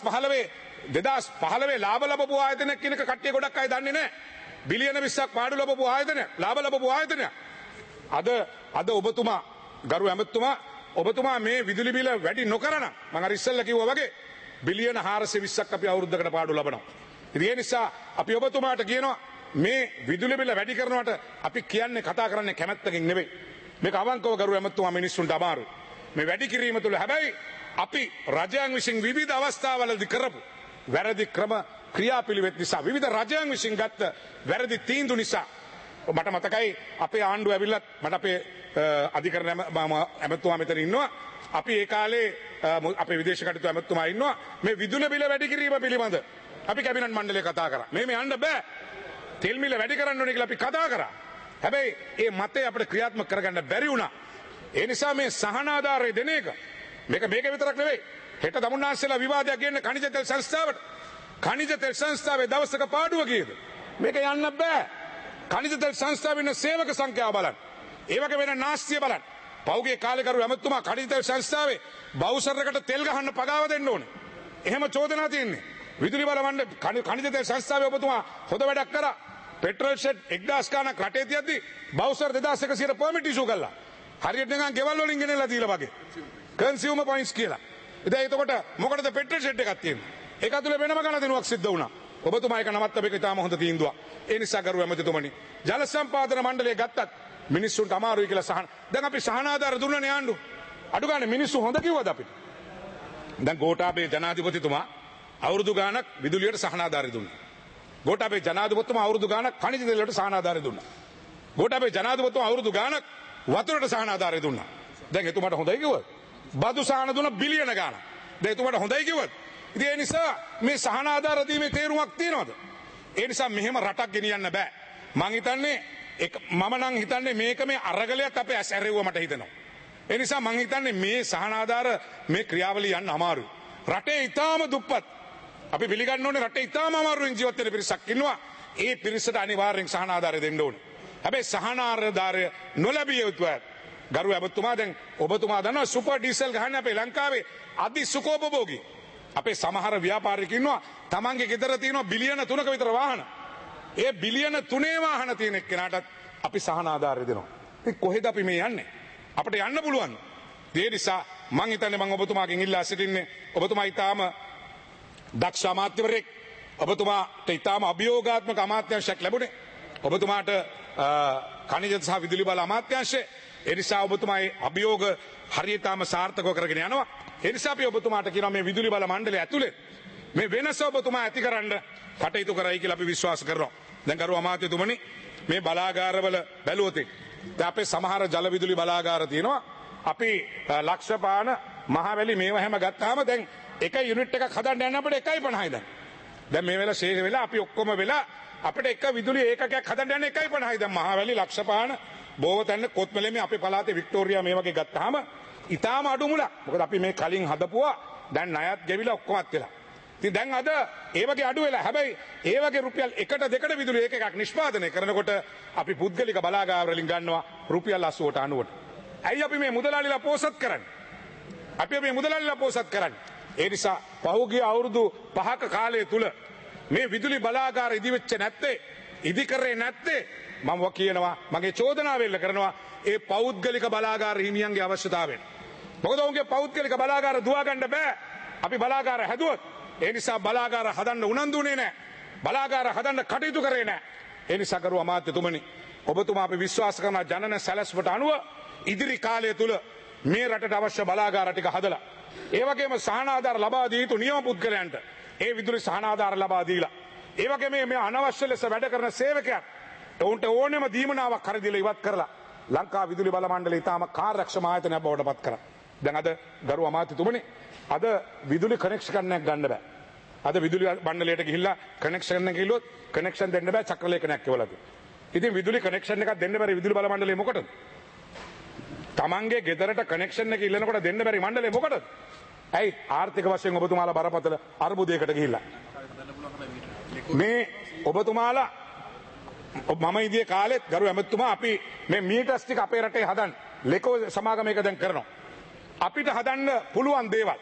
2015 ලාභ ලැබපු ආයතනයක් කියන එක කට්ටිය ගොඩක් අය දන්නේ නැහැ. බිලියන 20ක් පාඩු ලැබපු ආයතනයක්, ලාභ ලැබපු ආයතනයක්. අද ඔබතුමා ගරු ඇමතුමා ඔබතුමා මේ විදුලි බිල වැඩි නොකරන මම අර ඉස්සෙල්ලා කිව්වා වගේ බිලියන 420ක් අපි අවුරුද්දකට පාඩු ලබනවා. ඉතින් ඒ නිසා අපි ඔබතුමාට කියනවා මේ විදුලි බිල වැඩි කරනවට අපි කියන්නේ කතා කරන්නේ කැමැත්තකින් නෙවෙයි. මේක අවංකව ගරු ඇමතුමා මිනිස්සුන්ට අමාරුයි. මේ වැඩි කිරීම තුළ හැබැයි අපි රජයන් විසින් විවිධ අවස්ථාවලදී කරපු වැරදි ක්‍රම ක්‍රියාපිළිවෙත් නිසා විවිධ රජයන් විසින් ගත්ත වැරදි තීන්දුව නිසා මට මතකයි අපේ ආණ්ඩුව ඇවිල්ලත් මට අපේ අධිකරණ ඇමතුමා මෙතන ඉන්නවා. අපි ඒ කාලේ අපේ විදේශ කටයුතු ඇමතුමා ඉන්නවා. මේ විදුලි බිල වැඩි කිරීම පිළිබඳ අපි කැබිනට් මණ්ඩලය කතා කරා. මේ යන්න බෑ. තෙල් මිල වැඩි කරන්න ඕනේ කියලා අපි කතා කරා. හැබැයි ඒ මතය අපිට ක්‍රියාත්මක කරගන්න බැරි වුණා. ඒ නිසා මේ සහනාධාරය දෙන එක මේක විතරක් නෙවෙයි. හෙට තමුන්නාන්සේලා විවාදයක් ගේන්න khනිජ තෙල් සංස්ථාවට. khනිජ තෙල් සංස්ථාවේ දවසක පාඩුව කීයද? මේක යන්න බෑ. khනිජ තෙල් සංස්ථාවේ ඉන්න සේවක සංඛ්‍යාව බලන්න. ඒ වගේ වෙන නාස්තිය බලන්න. පෞගේ කාලේ කරු ඇමතුමා khනිජ තෙල් සංස්ථාවේ බවුසරකට තෙල් ගහන්න පගාව දෙන්න ඕනේ. එහෙම චෝදනා තියෙන්නේ. විදුලි බල මණ්ඩල khනිජ තෙල් සංස්ථාවේ ඔබතුමා හොඳ වැඩක් කරා. පෙට්‍රල් ෂෙඩ් 1000 ගානක් රටේ තියද්දි බවුසර් 2100ට පර්මිට් ඉෂු කළා. හරියට නිකන් ගෙවල් වලින් ගෙනලා දීලා වගේ. කන්සියුමර් පොයින්ට්ස් කියලා. ඉතින් එතකොට මොකටද පෙට්‍රල් ෂෙඩ් එකක් තියෙන්නේ? ඒක ඇතුලේ වෙනම ගණදෙනුවක් සිද්ධ වුණා. ඔබතුමා ඒක නවත්තපු එක ඉතාම හොඳ තීන්දුවක්. ඒ නිසා ගරු ඇමතිතුමනි ජල සම්පාදන මණ්ඩලය ගත්තත් මිනිස්සුන්ට අමාරුයි කියලා සහන. දැන් අපි සහනාධාර දුන්නනේ ආණ්ඩු. අඩු ගන්න මිනිස්සු හොඳ කිව්වද අපිට? දැන් ගෝඨාභය ජනාධිපතිතුමා අවුරුදු ගාණක් විදුලියට සහනාධාරය දුන්නා. ගෝඨාභය ජනාධිපතිතුමා අවුරුදු ගාණක් khනිජ තෙල් වලට සහනාධාරය දුන්නා. ගෝඨාභය ජනාධිපතිතුමා අවුරුදු ගාණක් වතුරට සහනාධාරය දුන්නා. දැන් එතුමාට හොඳයි කිව්වද? බදු සහන දුන්න බිලියන ගාණක්. දැන් එතුමාට හොඳයි කිව්වද? ඉතින් ඒ නිසා මේ සහනාධාර දීමේ තේරුමක් තියනවද? ඒ නිසා මෙහෙම රටක් ගෙනියන්න බෑ. මං හිතන්නේ මම නම් හිතන්නේ මේක මේ අරගලයක් අපේ ඇස් ඇරෙව්වා මට හිතෙනවා. ඒ නිසා මං හිතන්නේ මේ සහනාධාර මේ ක්‍රියාවලිය යන්න අමාරුයි. රටේ ඊටාම දුප්පත්. අපි පිළිගන්න ඕනේ රටේ ඊටාම අමාරුවෙන් ජීවත් වෙන පිරිසක් ඉන්නවා. ඒ පිරිසට අනිවාර්යෙන් සහනාධාරය දෙන්න ඕනේ. හැබැයි සහනාධාරය නොලැබිය යුතුයි. ගරු ඇමතුමා දැන් ඔබතුමා දන්නවා සුපර් ඩීසල් ගහන්නේ අපේ ලංකාවේ අධි සුඛෝපභෝගී. අපේ සමහර ව්‍යාපාරිකයෝ ඉන්නවා තමන්ගේ ගෙදර තියෙනවා බිලියන 3ක විතර වාහන. ඒ බිලියන 3 වාහන තියෙන එක්කෙනාටත් අපි සහනාධාරය දෙනවා. ඉතින් කොහෙද අපි මේ යන්නේ? අපිට යන්න පුළුවන්. ඒ නිසා මං හිතන්නේ මං ඔබතුමාගෙන් ඉල්ලා සිටින්නේ ඔබතුමා ඊටාම දක්ෂ අමාත්‍යවරයෙක්. ඔබතුමාට ඊටාම අභියෝගාත්මක අමාත්‍යාංශයක් ලැබුණේ. ඔබතුමාට khනිජ සහ විදුලි බල අමාත්‍යාංශය. ඒ නිසා ඔබතුමා මේ අභියෝග හරියටම සාර්ථකව කරගෙන යනවා. ඒ නිසා අපි ඔබතුමාට කියනවා මේ විදුලි බල මණ්ඩලය ඇතුලේ මේ වෙනස ඔබතුමා ඇතිකරන්න කටයුතු කරයි කියලා අපි විශ්වාස කරනවා. දැන් ගරු අමාත්‍යතුමනි මේ බලාගාරවල බැලුවොත් දැන් අපේ සමහර ජල විදුලි බලාගාර තියෙනවා. අපි ලක්ෂපාන මහවැලි මේව හැම ගත්තාම දැන් එක යුනිට් එකක් හදන්න යන අපිට 1.50යි දැන්. දැන් මේ වෙලාව ශේෂ වෙලා අපි ඔක්කොම වෙලා අපිට එක විදුලි ඒකකයක් හදන්න යන 1.50යි දැන් මහවැලි ලක්ෂපාන බෝවතැන්න කොත්මලෙමේ අපේ පළාතේ වික්ටෝරියා මේ වගේ ගත්තාම ඊටාම අඩු මුලක්. මොකද අපි මේ කලින් හදපුවා දැන් ණයත් ගෙවිලා ඔක්කොමත් වෙලා. ඉතින් දැන් අද ඒ වගේ අඩු වෙලා හැබැයි ඒ වගේ රුපියල් 1ට 2ට විදුලි ඒකකයක් නිෂ්පාදනය කරනකොට අපි පුද්ගලික බලාගාර වලින් ගන්නවා රුපියල් 80ට 90ට. ඇයි අපි මේ මුදලාලිලා පෝසත් කරන්නේ? අපි මේ මුදලාලිලා පෝසත් කරන්නේ. ඒ නිසා පහුගිය අවුරුදු 5ක කාලය තුල මේ විදුලි බලාගාර ඉදිවෙච්ච නැත්තේ ඉදි කරේ නැත්තේ මම කියනවා මගේ චෝදනාව එල්ල කරනවා ඒ පෞද්ගලික බලාගාර හිමියන්ගේ අවශ්‍යතාවයෙන්. මොකද ඔවුන්ගේ පෞද්ගලික බලාගාර දුවා ගන්න බෑ. අපි බලාගාර හැදුවොත් ඒ නිසා බලාගාර හදන්න උනන්දුුනේ නැහැ. බලාගාර හදන්න කටයුතු කරේ නැහැ. ඒ නිසා කරු අමාත්‍යතුමනි ඔබතුමා අපි විශ්වාස කරන ජනන සැලැස්මට අනුව ඉදිරි කාලය තුල මේ රටට අවශ්‍ය බලාගාර ටික හදලා ඒ වගේම සහනාධාර ලබා දී යුතු නියම පුද්ගලයන්ට ඒ විදුලි සහනාධාර ලබා දීලා ඒ වගේම මේ අනවශ්‍ය ලෙස වැඩ කරන සේවකයන් ඔවුන්ට ඕනෙම දීමනාවක් හරි දීලා ඉවත් කරලා ලංකා විදුලි බල මණ්ඩලය ඊටම කාර්යක්ෂම ආයතනයක් බවට පත් කරා. දැන් අද ගරු අමාත්‍යතුමනි අද විදුලි කනෙක්ෂන් එකක් ගන්න බෑ. අද විදුලි මණ්ඩලයට ගිහිල්ලා කනෙක්ෂන් එක කිව්වොත් කනෙක්ෂන් දෙන්න බෑ චක්‍රලේඛනයක් කියවලා තියෙනවා. ඉතින් විදුලි කනෙක්ෂන් එකක් දෙන්න බැරි විදුලි බල මණ්ඩලය මොකටද? තමන්ගේ ගෙදරට කනෙක්ෂන් එක ඉල්ලනකොට දෙන්න බැරි මණ්ඩලය මොකටද? ඇයි ආර්ථික වශයෙන් ඔබතුමාලා බරපතල අර්බුදයකට ගිහිල්ලා. මේ ඔබතුමාලා මම ඉදියේ කාලෙත් ගරු ඇමතුමා අපි මේ මීටර්ස් ටික අපේ රටේ හදන්න ලෙකෝ සමාගම එක දැන් කරනවා. අපිට හදන්න පුළුවන් දේවල්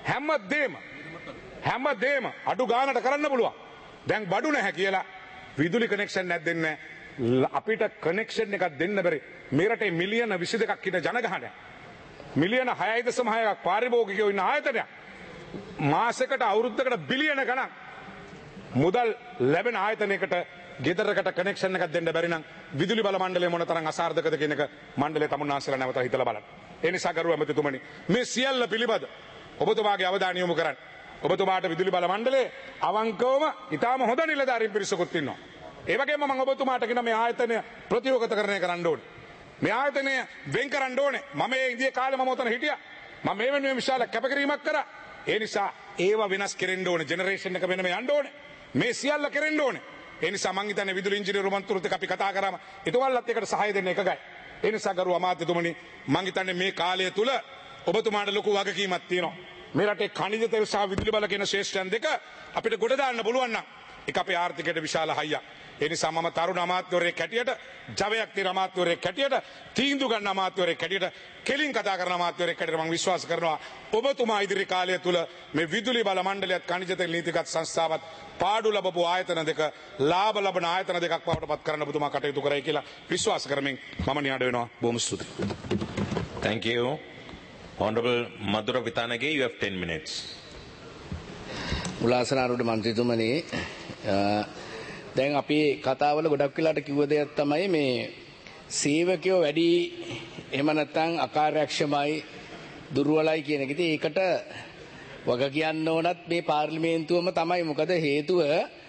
හැමදේම අඩු ගානට කරන්න පුළුවන්. දැන් බඩු නැහැ කියලා විදුලි කනෙක්ෂන් එකක් දෙන්න අපිට කනෙක්ෂන් එකක් දෙන්න බැරි මේ රටේ මිලියන 22ක් ඉන්න ජනගහනය මිලියන 6.6ක් පාරිභෝගිකයෝ ඉන්න ආයතනයක් මාසෙකට අවුරුද්දකට බිලියන ගණන් මුදල් ලැබෙන ආයතනයකට ගෙදරකට කනෙක්ෂන් එකක් දෙන්න බැරි නම් විදුලි බල මණ්ඩලය මොන තරම් අසාර්ථකද කියන එක මණ්ඩලය තමුන්නාන්සලා නැවත හිතලා බලන්න. ඒ නිසා ගරු ඇමතිතුමනි මේ සියල්ල පිළිබඳ ඔබතුමාගේ අවධානය යොමු කරන්න. ඔබතුමාට විදුලි බල මණ්ඩලයේ අවංකවම ඊටාම හොඳ නිලධාරීන් පිරිසකුත් ඉන්නවා. ඒ වගේම මම ඔබතුමාට කියන මේ ආයතනය ප්‍රතියෝගතකරණය කරන්න ඕනේ. මේ ආයතනය වෙන් කරන්න ඕනේ. මම මේ ඉන්දිය කාලේ මම උතන හිටියා. මම මේ වෙනුවෙන් විශාල කැපකිරීමක් කරා. ඒ නිසා ඒව වෙනස් කෙරෙන්න ඕනේ. ජෙනරේෂන් එක වෙනම යන්න ඕනේ. මේ සියල්ල කෙරෙන්න ඕනේ. ඒ නිසා මං හිතන්නේ විදුලි ඉංජිනේරු මන්ත්‍රීතුත් එක්ක අපි කතා කරාම ඒතවල්ලත් එකට සහාය දෙන්න එකගයි. ඒ නිසා ගරු අමාත්‍යතුමනි මං හිතන්නේ මේ කාලය තුල ඔබතුමාට ලොකු වගකීමක් තියෙනවා. මේ රටේ ඛනිජ තෙල් සහ විදුලි බල කියන ශ්‍රේෂ්ඨයන් දෙක අපිට ගොඩ දාන්න පුළුවන් නම් ඒක අපේ ආර්ථිකයට විශාල හයියක්. ඒ නිසා මම තරුණ අමාත්‍යවරයෙක් හැටියට, ජවයක් තියෙන අමාත්‍යවරයෙක් හැටියට, තීන්දුව ගන්න අමාත්‍යවරයෙක් හැටියට, කෙලින් කතා කරන අමාත්‍යවරයෙක් හැටියට මම විශ්වාස කරනවා ඔබතුමා ඉදිරි කාලය තුල මේ විදුලි බල මණ්ඩලයත් ඛනිජ තෙල් නීතිගත සංස්ථාවත් පාඩු ලැබපු ආයතන දෙක ලාභ ලබන ආයතන දෙකක් බවට පත් කරන්න ඔබතුමා කටයුතු කරයි කියලා විශ්වාස කරමින් මම නිහඬ වෙනවා. බොහොම ස්තුතියි. Thank you. Honorable Madhura Vitanage, you have 10 minutes. මුලාසනාරුඩ මන්ත්‍රීතුමනි, දැන් අපි කතාවල ගොඩක් වෙලාට කිව්ව දෙයක් තමයි මේ සේවකයෝ වැඩි එහෙම නැත්නම් අකාර්යක්ෂමයි දුර්වලයි කියන එක. ඉතින් ඒකට වග කියන්න ඕනත් මේ පාර්ලිමේන්තුවම තමයි. මොකද හේතුව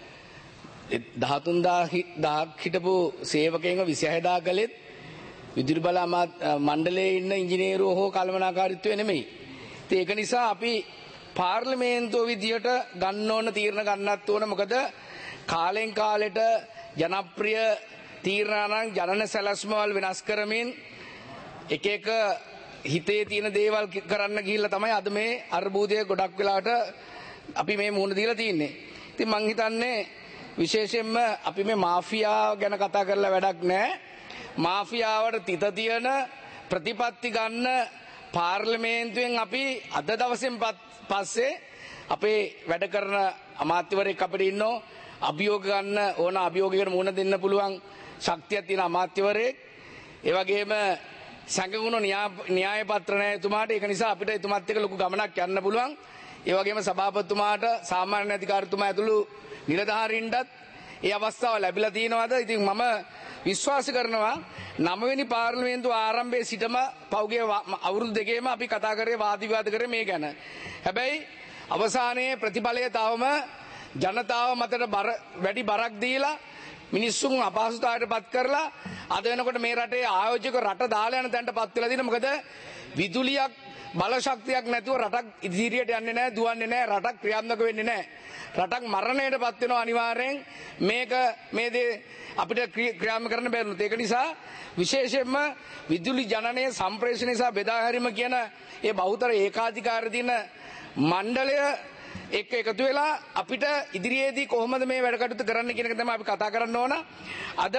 13000ක් හිටපු සේවකයන්ව 26000 කළෙත් විදුලි බල මණ්ඩලයේ ඉන්න ඉංජිනේරුවෝ හෝ කළමනාකාරීත්වය නෙමෙයි. ඉතින් ඒක නිසා අපි පාර්ලිමේන්තුව විදියට ගන්න ඕන තීරණ ගන්නත් ඕන. මොකද කාලෙන් කාලෙට ජනප්‍රිය තීරණ නම් ජනන සැලැස්මවල් වෙනස් කරමින් එක එක හිතේ තියෙන දේවල් කරන්න ගිහිල්ලා තමයි අද මේ අර්බුදය ගොඩක් වෙලාට අපි මේ මුහුණ දීලා තින්නේ. ඉතින් මං හිතන්නේ විශේෂයෙන්ම අපි මේ මාෆියා ගැන කතා කරලා වැඩක් නැහැ. මාෆියාවට තිත තියෙන ප්‍රතිපත්ති ගන්න පාර්ලිමේන්තුවෙන් අපි අද දවසෙන් පස්සේ අපේ වැඩ කරන අමාත්‍යවරයෙක් අපිට ඉන්නෝ. අභියෝග ගන්න ඕන අභියෝගයකට මුහුණ දෙන්න පුළුවන් ශක්තියක් තියෙන අමාත්‍යවරයෙක්. ඒ වගේම සංගුණ න්‍යාය පත්‍ර නැහැ එතුමාට. ඒක නිසා අපිට එතුමාත් එක්ක ලොකු ගමනක් යන්න පුළුවන්. ඒ වගේම සභාපතිතුමාට සාමාන්‍ය අධිකාරීතුමා ඇතුළු නිලධාරීන්ටත් ඒ අවස්ථාව ලැබිලා තියෙනවාද? ඉතින් මම විශ්වාස කරනවා 9 වෙනි පාර්ලිමේන්තුව ආරම්භයේ සිටම පෞගේ අවුරුදු දෙකේම අපි කතා කරේ වාද විවාද කරේ මේ ගැන. හැබැයි අවසානයේ ප්‍රතිඵලය තවම ජනතාව මතට වැඩි බරක් දීලා මිනිස්සුන් අපහසුතාවයට පත් කරලා අද වෙනකොට මේ රටේ ආයෝජක රට දාලා යන තැනට පත් වෙලා තියෙන. මොකද විදුලියක් බල ශක්තියක් නැතුව රටක් ඉදිරියට යන්නේ නැහැ, දුවන්නේ නැහැ, රටක් ක්‍රියාත්මක වෙන්නේ නැහැ. රටක් මරණයට පත් වෙනවා අනිවාර්යෙන්. මේක මේ දේ අපිට ක්‍රියාත්මක කරන්න බැරිනුත්. ඒක නිසා විශේෂයෙන්ම විදුලි ජනනය සම්ප්‍රේෂණය සහ බෙදා හැරීම කියන ඒ බහුතර ඒකාධිකාරී දින මණ්ඩලය එක්ක එකතු වෙලා අපිට ඉදිරියේදී කොහොමද මේ වැඩ කටයුතු කරන්න කියන එක තමයි අපි කතා කරන්න ඕන. අද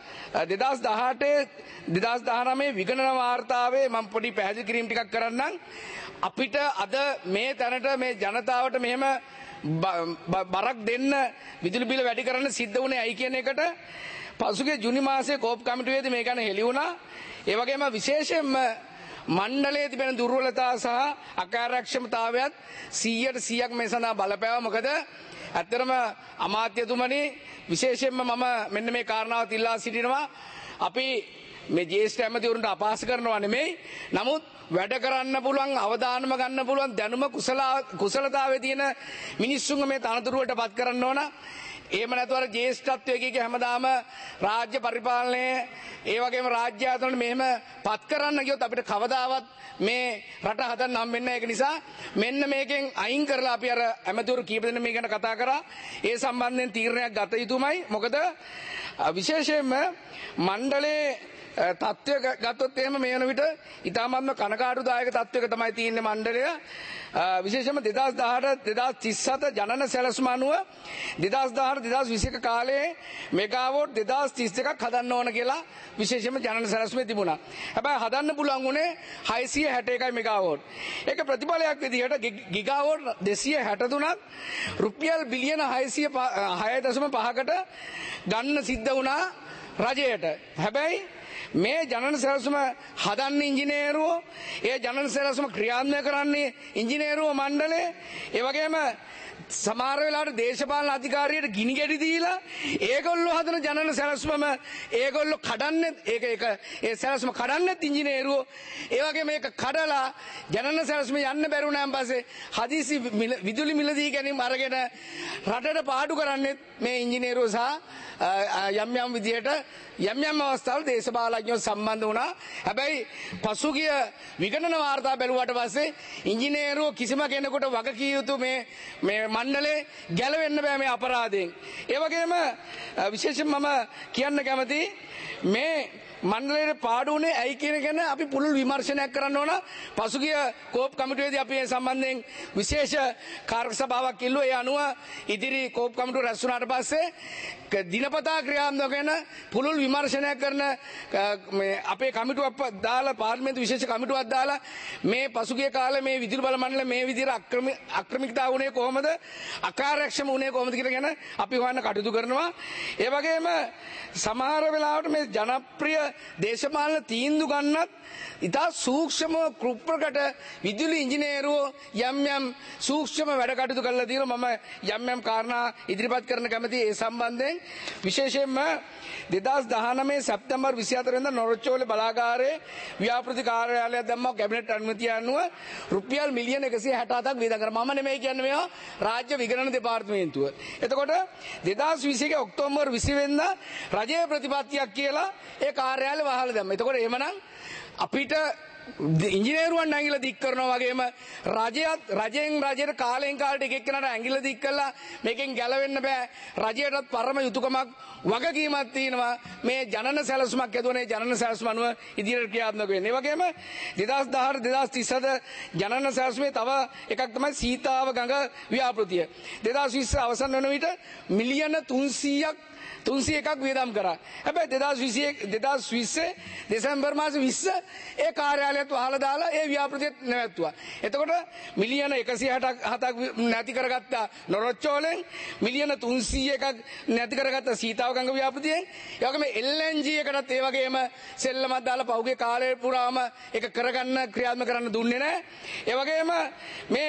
2019 විගණන වාර්තාවේ මම පොඩි පැහැදිලි කිරීම ටිකක් කරන්නම්. අපිට අද මේ තැනට මේ ජනතාවට මෙහෙම බරක් දෙන්න විදුලි බිල වැඩි කරන්න සිද්ධ වුණේ ඇයි කියන එකට පසුගිය ජුනි මාසයේ කෝප් කමිටුවේදී මේ ගැන හෙළි වුණා. ඒ වගේම විශේෂයෙන්ම මණ්ඩලයේ තිබෙන දුර්වලතා සහ අකාර්යක්ෂමතාවයත් 100% මේ සඳහා බලපෑවා. මොකද ඇත්තටම අමාත්‍යතුමනි විශේෂයෙන්ම මම මෙන්න මේ කාරණාවත් ඉල්ලා සිටිනවා. අපි මේ ජ්‍යෙෂ්ඨ ඇමතිවරුන්ට අපහාස කරනවා නෙමෙයි. නමුත් වැඩ කරන්න පුළුවන්, අවදානම ගන්න පුළුවන් දැනුම කුසලතාවයේ තියෙන මිනිස්සුන්ව මේ තනතුරුවට පත් කරන්න ඕන. එහෙම නැතුව අර ජ්‍යෙෂ්ඨත්වයේ හැමදාම රාජ්‍ය පරිපාලනයේ ඒ වගේම රාජ්‍ය ආයතන මෙහෙම පත් කරන්න ගියොත් අපිට කවදාවත් මේ රට හදන්න හම්බෙන්නේ නැහැ. ඒක නිසා මෙන්න මේකෙන් අයින් කරලා අපි අර ඇමතිවරු කීප දෙනෙක් මේ ගැන කතා කරා. ඒ සම්බන්ධයෙන් තීරණයක් ගත යුතුමයි. මොකද විශේෂයෙන්ම මණ්ඩලයේ තත්ත්වය ගත්තොත් එහෙම මේ වෙන විට ඉතාමත්ම කනකාටුදායක තත්ත්වයක තමයි තියෙන්නේ මණ්ඩලය. විශේෂයෙන්ම 2018 2037 ජනන සැලසුම අනුව 2018-2021 කාලයේ මෙගාවෝට් 2031ක් හදන්න ඕන කියලා විශේෂයෙන්ම ජනන සැලසුමේ තිබුණා. හැබැයි හදන්න පුළුවන් උනේ 661යි මෙගාවෝට්. ඒක ප්‍රතිඵලයක් විදිහට ගිගාවෝට් 263ක් රුපියල් බිලියන 6.5කට ගන්න සිද්ධ වුණා රජයට. හැබැයි මේ ජනන සැලසුම හදන්න ඉංජිනේරුවෝ, ඒ ජනන සැලසුම ක්‍රියාත්මක කරන්නේ ඉංජිනේරුවෝ මණ්ඩලය. ඒ වගේම සමහර වෙලාවට දේශපාලන අධිකාරියට ගිනි ගෙඩි දීලා ඒගොල්ලෝ හදන ජනන සැලසුමම ඒගොල්ලෝ කඩන්නේ. ඒ සැලසුම කඩන්නේත් ඉංජිනේරුවෝ. ඒ වගේම මේක කඩලා ජනන සැලසුම යන්න බැරුණාන් පස්සේ හදිසි විදුලි මිලදී ගැනීම අරගෙන රටට පාඩු කරන්නේත් මේ ඉංජිනේරුවෝ සහ යම් යම් විදියට යම් යම් අවස්ථාවල දේශපාලඥයෝ සම්බන්ධ වුණා. හැබැයි පසුගිය විගණන වාර්තා බැලුවට පස්සේ ඉංජිනේරුවෝ කිසිම කෙනෙකුට වග කිය යුතු මේ මණ්ඩලේ ගැලවෙන්න බෑ මේ අපරාධයෙන්. ඒ වගේම විශේෂයෙන් මම කියන්න කැමති මේ මණ්ඩලයේ පාඩුනේ ඇයි කියන ගැන අපි පුළුල් විමර්ශනයක් කරන්න ඕන. පසුගිය කෝප් කමිටුවේදී අපි මේ සම්බන්ධයෙන් විශේෂ කාර්ය සභාවක් ඉල්ලුවා. ඒ අනුව ඉදිරි කෝප් කමිටුව රැස් වුණාට පස්සේ දිනපතා ක්‍රියාත්මක වෙන පුළුල් විමර්ශනයක් කරන මේ අපේ කමිටුවක් දාලා පාර්ලිමේන්තු විශේෂ කමිටුවක් දාලා මේ පසුගිය කාලේ මේ විදුලි බල මණ්ඩල මේ විදිහට අක්‍රමිකතා වුණේ කොහොමද, අකාර්යක්ෂම වුණේ කොහොමද කියන ගැන අපි හොයන්න කටයුතු කරනවා. ඒ වගේම සමහර වෙලාවට මේ ජනප්‍රිය දේශපාලන තීන්දුව ගන්නත් ඉතා සූක්ෂම කෘප්‍රකට විදුලි ඉංජිනේරුවෝ යම් සූක්ෂම වැඩ කටයුතු කරලා තියෙනවා. මම යම් කාරණා ඉදිරිපත් කරන්න කැමතියි. ඒ සම්බන්ධයෙන් විශේෂයෙන්ම 2019 සැප්තැම්බර් 24 වෙනිදා නොරොච්චෝලේ බලාගාරයේ ව්‍යාපෘති කාර්යාලයක් දැම්මා කැබිනට් අනුමැතිය අනුව රුපියල් මිලියන 167ක් වේදම් කරා. මම නෙමෙයි කියන්නේ මේවා රාජ්‍ය විගණන දෙපාර්තමේන්තුව. එතකොට 2021 ඔක්තෝබර් 20 වෙනිදා රජයේ ප්‍රතිපත්තියක් කියලා ඒ කාර්යාලය වහලා දැම්මා. එතකොට එහෙමනම් අපිට ඉංජිනේරුවන් ඇඟිල්ල දික් කරනවා වගේම රජයට කාලෙන් කාලට එක එක්කෙනාට ඇඟිල්ල දික් කළා මේකෙන් ගැලවෙන්න බෑ. රජයටත් පරම යුතුයකමක් වගකීමක් තියෙනවා මේ ජනන සැලසුමක් ඇතුවනේ ජනන සැලසුම අනුව ඉදිරියට ක්‍රියාත්මක වෙන්නේ. ඒ වගේම 2018 2037 ජනන සැලසුමේ තව එකක් තමයි සීතාව ගඟ ව්‍යාපෘතිය. 2020 අවසන් වන විට මිලියන 301ක් වියදම් කරා. හැබැයි 2020 දෙසැම්බර් මාස 20 ඒ කාර්යාලයත් වහලා දාලා ඒ ව්‍යාපෘතියත් නැවැත්තුවා. එතකොට මිලියන 167ක් නැති කරගත්තා නොරොච්චෝලෙන්, මිලියන 301ක් නැති කරගත්තා සීතාවගංග ව්‍යාපෘතියෙන්. ඒ වගේම LNG එකටත් ඒ වගේම සෙල්ලමක් දාලා පහුගිය කාලය පුරාම ඒක කරගන්න ක්‍රියාත්මක කරන්න දුන්නේ නැහැ. ඒ වගේම මේ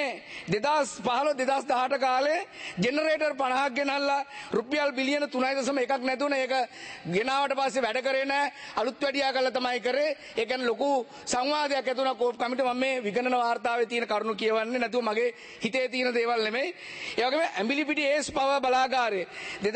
2015 2018 කාලේ ජෙනරේටර් 50ක් ගෙනල්ලා රුපියල් බිලියන 3.1 එකක් නැතුණ ඒක ගෙනාවට පස්සේ වැඩ කරේ නැහැ. අලුත් වැඩියා කරලා තමයි කරේ. ඒ කියන්නේ ලොකු සංවාදයක් ඇති වුණා කෝප් කමිටුව. මම මේ විගණන වාර්තාවේ තියෙන කරුණු කියවන්නේ නැතුව මගේ හිතේ තියෙන දේවල් නෙමෙයි. ඒ වගේම ඇඹිලිපිටි ඒස් පවර් බලාගාරයේ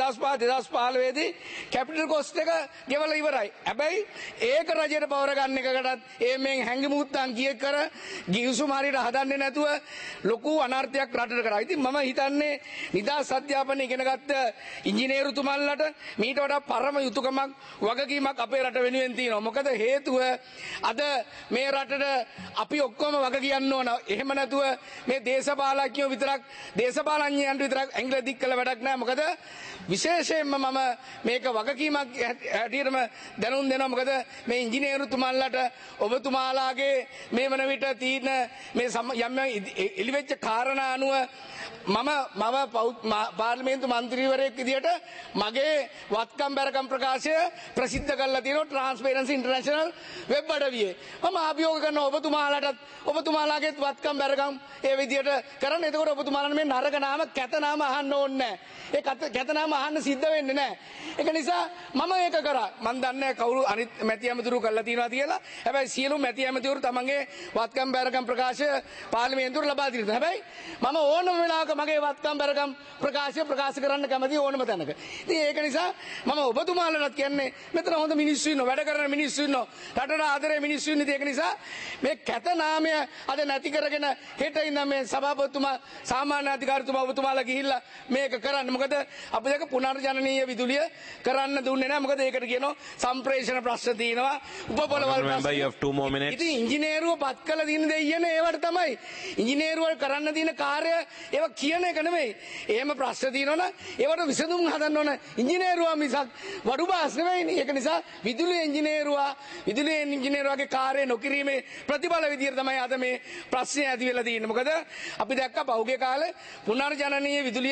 2015 දී කැපිටල් කොස්ට් එක ගෙවලා ඉවරයි. හැබැයි ඒක රජයට පවර ගන්න එකකටත් මේ හැංගිමුත්තන් කිය කර ගිවිසුම හරියට හදන්නේ නැතුව ලොකු අනර්ථයක් රටට කරා. ඉතින් මම හිතන්නේ නිදාස් අධ්‍යාපනය ඉගෙන ගත්ත ඉංජිනේරුතුමන්ලට මීට වඩා පරම යුතුයකමක් වගකීමක් අපේ රට වෙනුවෙන් තියෙනවා. මොකද හේතුව අද මේ රටට අපි ඔක්කොම වග කියන්න ඕන. එහෙම නැතුව මේ දේශපාලඥයෝ විතරක් දේශපාලඥයන්ට විතරක් ඇඟිල්ල දික් කළ වැඩක් නැහැ. මොකද විශේෂයෙන්ම මම මේක වගකීමක් හැටියටම දැනුම් දෙනවා. මොකද මේ ඉංජිනේරුතුමන්ලට ඔබතුමාලාගේ මේ වන විට තියෙන මේ යම් එලිවෙච්ච කාරණා අනුව මම පාර්ලිමේන්තු මන්ත්‍රීවරයෙක් විදියට මගේ වත්කම් බැරකම් ප්‍රකාශය ප්‍රසිද්ධ කරලා තියෙනවා ට්‍රාන්ස්පරන්සි ඉන්ටර්නැෂනල් වෙබ් අඩවියේ. මම අභියෝග කරනවා ඔබතුමාලාගේ වත්කම් බැරකම් ඒ විදියට කරන්න. එතකොට ඔබතුමාලට මේ නරක නාම කැත නාම අහන්න ඕනේ නැහැ. ඒ කැත නාම අහන්න සිද්ධ වෙන්නේ නැහැ. ඒක නිසා මම ඒක කරා. මම දන්නේ කවුරු අනිත් මැති ඇමතිවරු කරලා තියෙනවා කියලා. හැබැයි සියලු මැති ඇමතිවරු තමන්ගේ වත්කම් බැරකම් ප්‍රකාශය පාර්ලිමේන්තුවට ලබා දෙනවා. හැබැයි මම ඕනම වෙලාවක මගේ වත්කම් බැරකම් ප්‍රකාශ කරන්න කැමති ඕනම තැනක. ඉතින් ඒක නිසා මම ඔබතුමාලට කියන්නේ මෙතන හොඳ මිනිස්සු ඉන්නවා, වැඩ කරන මිනිස්සු ඉන්නවා, රටට ආදරේ මිනිස්සු ඉන්නේ. ඒක නිසා මේ කැත නාමය අද නැති කරගෙන හෙට ඉඳන් මේ සභාපතිතුමා සාමාන්‍ය අධිකාරිතුමා ඔබතුමාලා ගිහිල්ලා මේක කරන්න. මොකද අපි දෙක පුනර්ජනනීය විදුලිය කරන්න දුන්නේ නැහැ. මොකද ඒකට කියනවා සම්ප්‍රේෂණ ප්‍රශ්න තියෙනවා, උපපොළවල් ප්‍රශ්න. ඉතින් ඉංජිනේරුවෝ පත් කළ දින දෙයියනේ ඒවට තමයි. ඉංජිනේරුවෝ කරන්න දින කාර්ය ඒවා කියන එක නෙමෙයි. එහෙම ප්‍රශ්න තියෙනවනම් ඒවට විසඳුම් හදන්න ඕන ඉංජිනේරුවා මිසක් වඩු බාස් නෙමෙයිනේ. ඒක නිසා විදුලි ඉංජිනේරුවාගේ කාර්යය නොකිරීමේ ප්‍රතිඵල විදියට තමයි අද මේ ප්‍රශ්නේ ඇති වෙලා තියෙන්නේ. මොකද අපි දැක්ක පහුගිය කාලේ පුනර්ජනනීය විදුලිය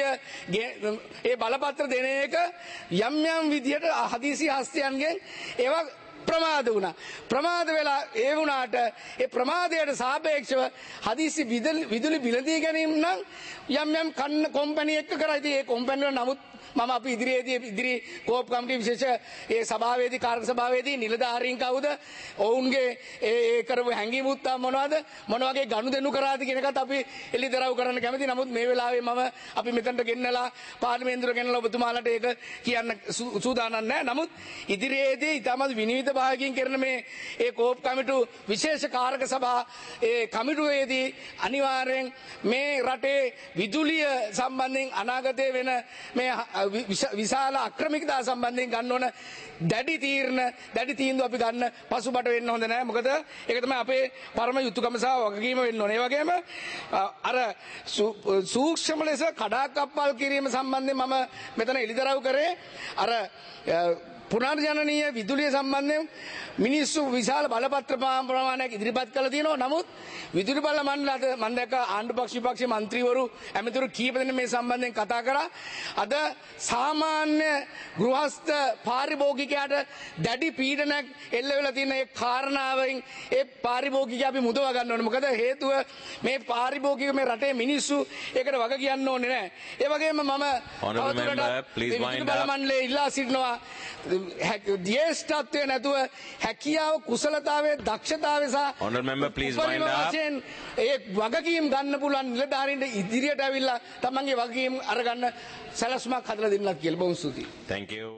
ඒ බලපත්‍ර දෙන එක යම් විදියට හදිසි හස්තයන්ගෙන් ඒවා ප්‍රමාද වුණා. ප්‍රමාද වෙලා ඒ වුණාට ඒ ප්‍රමාදයට සාපේක්ෂව හදිසි විදුලි බිලදී ගැනීම නම් යම් කොම්පැනි එක්ක කරා. ඉතින් ඒ කොම්පැනි වල නමුත් මම අපි ඉදිරි කෝප් කමිටුවේ විශේෂ ඒ සභාවේදී කාර්ය සභාවේදී නිලධාරීන් කවුද ඔවුන්ගේ ඒ කරපු හැංගීමුත් මොනවද මොන වගේ ගනුදෙනු කරාද කියන එකත් අපි එළිදරව් කරන්න කැමතියි. නමුත් මේ වෙලාවේ මම අපි මෙතනට ගෙන්නලා පාර්ලිමේන්තුවට ගෙන්නලා ඔබතුමාලට ඒක කියන්න සූදානම් නැහැ. නමුත් ඉදිරියේදී ඉතාමත් විනිවිද භාගයෙන් කරන මේ ඒ කෝප් කමිටු විශේෂ කාරක සභා ඒ කමිටුවේදී අනිවාර්යෙන් මේ රටේ විදුලිය සම්බන්ධයෙන් අනාගතයේ වෙන මේ විශාල අක්‍රමිකතා සම්බන්ධයෙන් ගන්න ඕන දැඩි තීන්දුව අපි ගන්න පසුබට වෙන්න හොඳ නැහැ. මොකද ඒක තමයි අපේ පරම යුතුයකම සහ වගකීම වෙන්න ඕනේ. ඒ වගේම අර සූක්ෂම ලෙස කඩාකප්පල් කිරීම සම්බන්ධයෙන් මම මෙතන එළිදරව් කරේ අර පුනර්ජනනීය විදුලිය සම්බන්ධයෙන් මිනිස්සු විශාල බලපත්‍ර ප්‍රමාණයක් ඉදිරිපත් කළා තියෙනවා. නමුත් විදුලි බල මණ්ඩල අද මම දැක්ක ආණ්ඩුපක්ෂ විපක්ෂ මන්ත්‍රීවරු ඇමතිවරු කීප දෙනෙක් මේ සම්බන්ධයෙන් කතා කරා. අද සාමාන්‍ය ගෘහස්ත පාරිභෝගිකයාට දැඩි පීඩනයක් එල්ල වෙලා තියෙන ඒ කාරණාවෙන් ඒ පාරිභෝගිකයා අපි මුදවා ගන්න ඕනේ. මොකද හේතුව මේ පාරිභෝගික මේ රටේ මිනිස්සු ඒකට වග කියන්න ඕනේ නැහැ. ඒ වගේම මම විදුලි බල මණ්ඩලයේ ඉල්ලා සිටිනවා ජ්‍යෙෂ්ඨත්වය නැතුව හැකියාව කුසලතාවය දක්ෂතාවය සහ ඒ වගකීම් ගන්න පුළුවන් නිලධාරීන්ට ඉදිරියට ඇවිල්ලා තමන්ගේ වගකීම් අරගන්න සැලැස්මක් හදලා දෙන්නත් කියලා බොහොම ස්තුතියි. Thank you.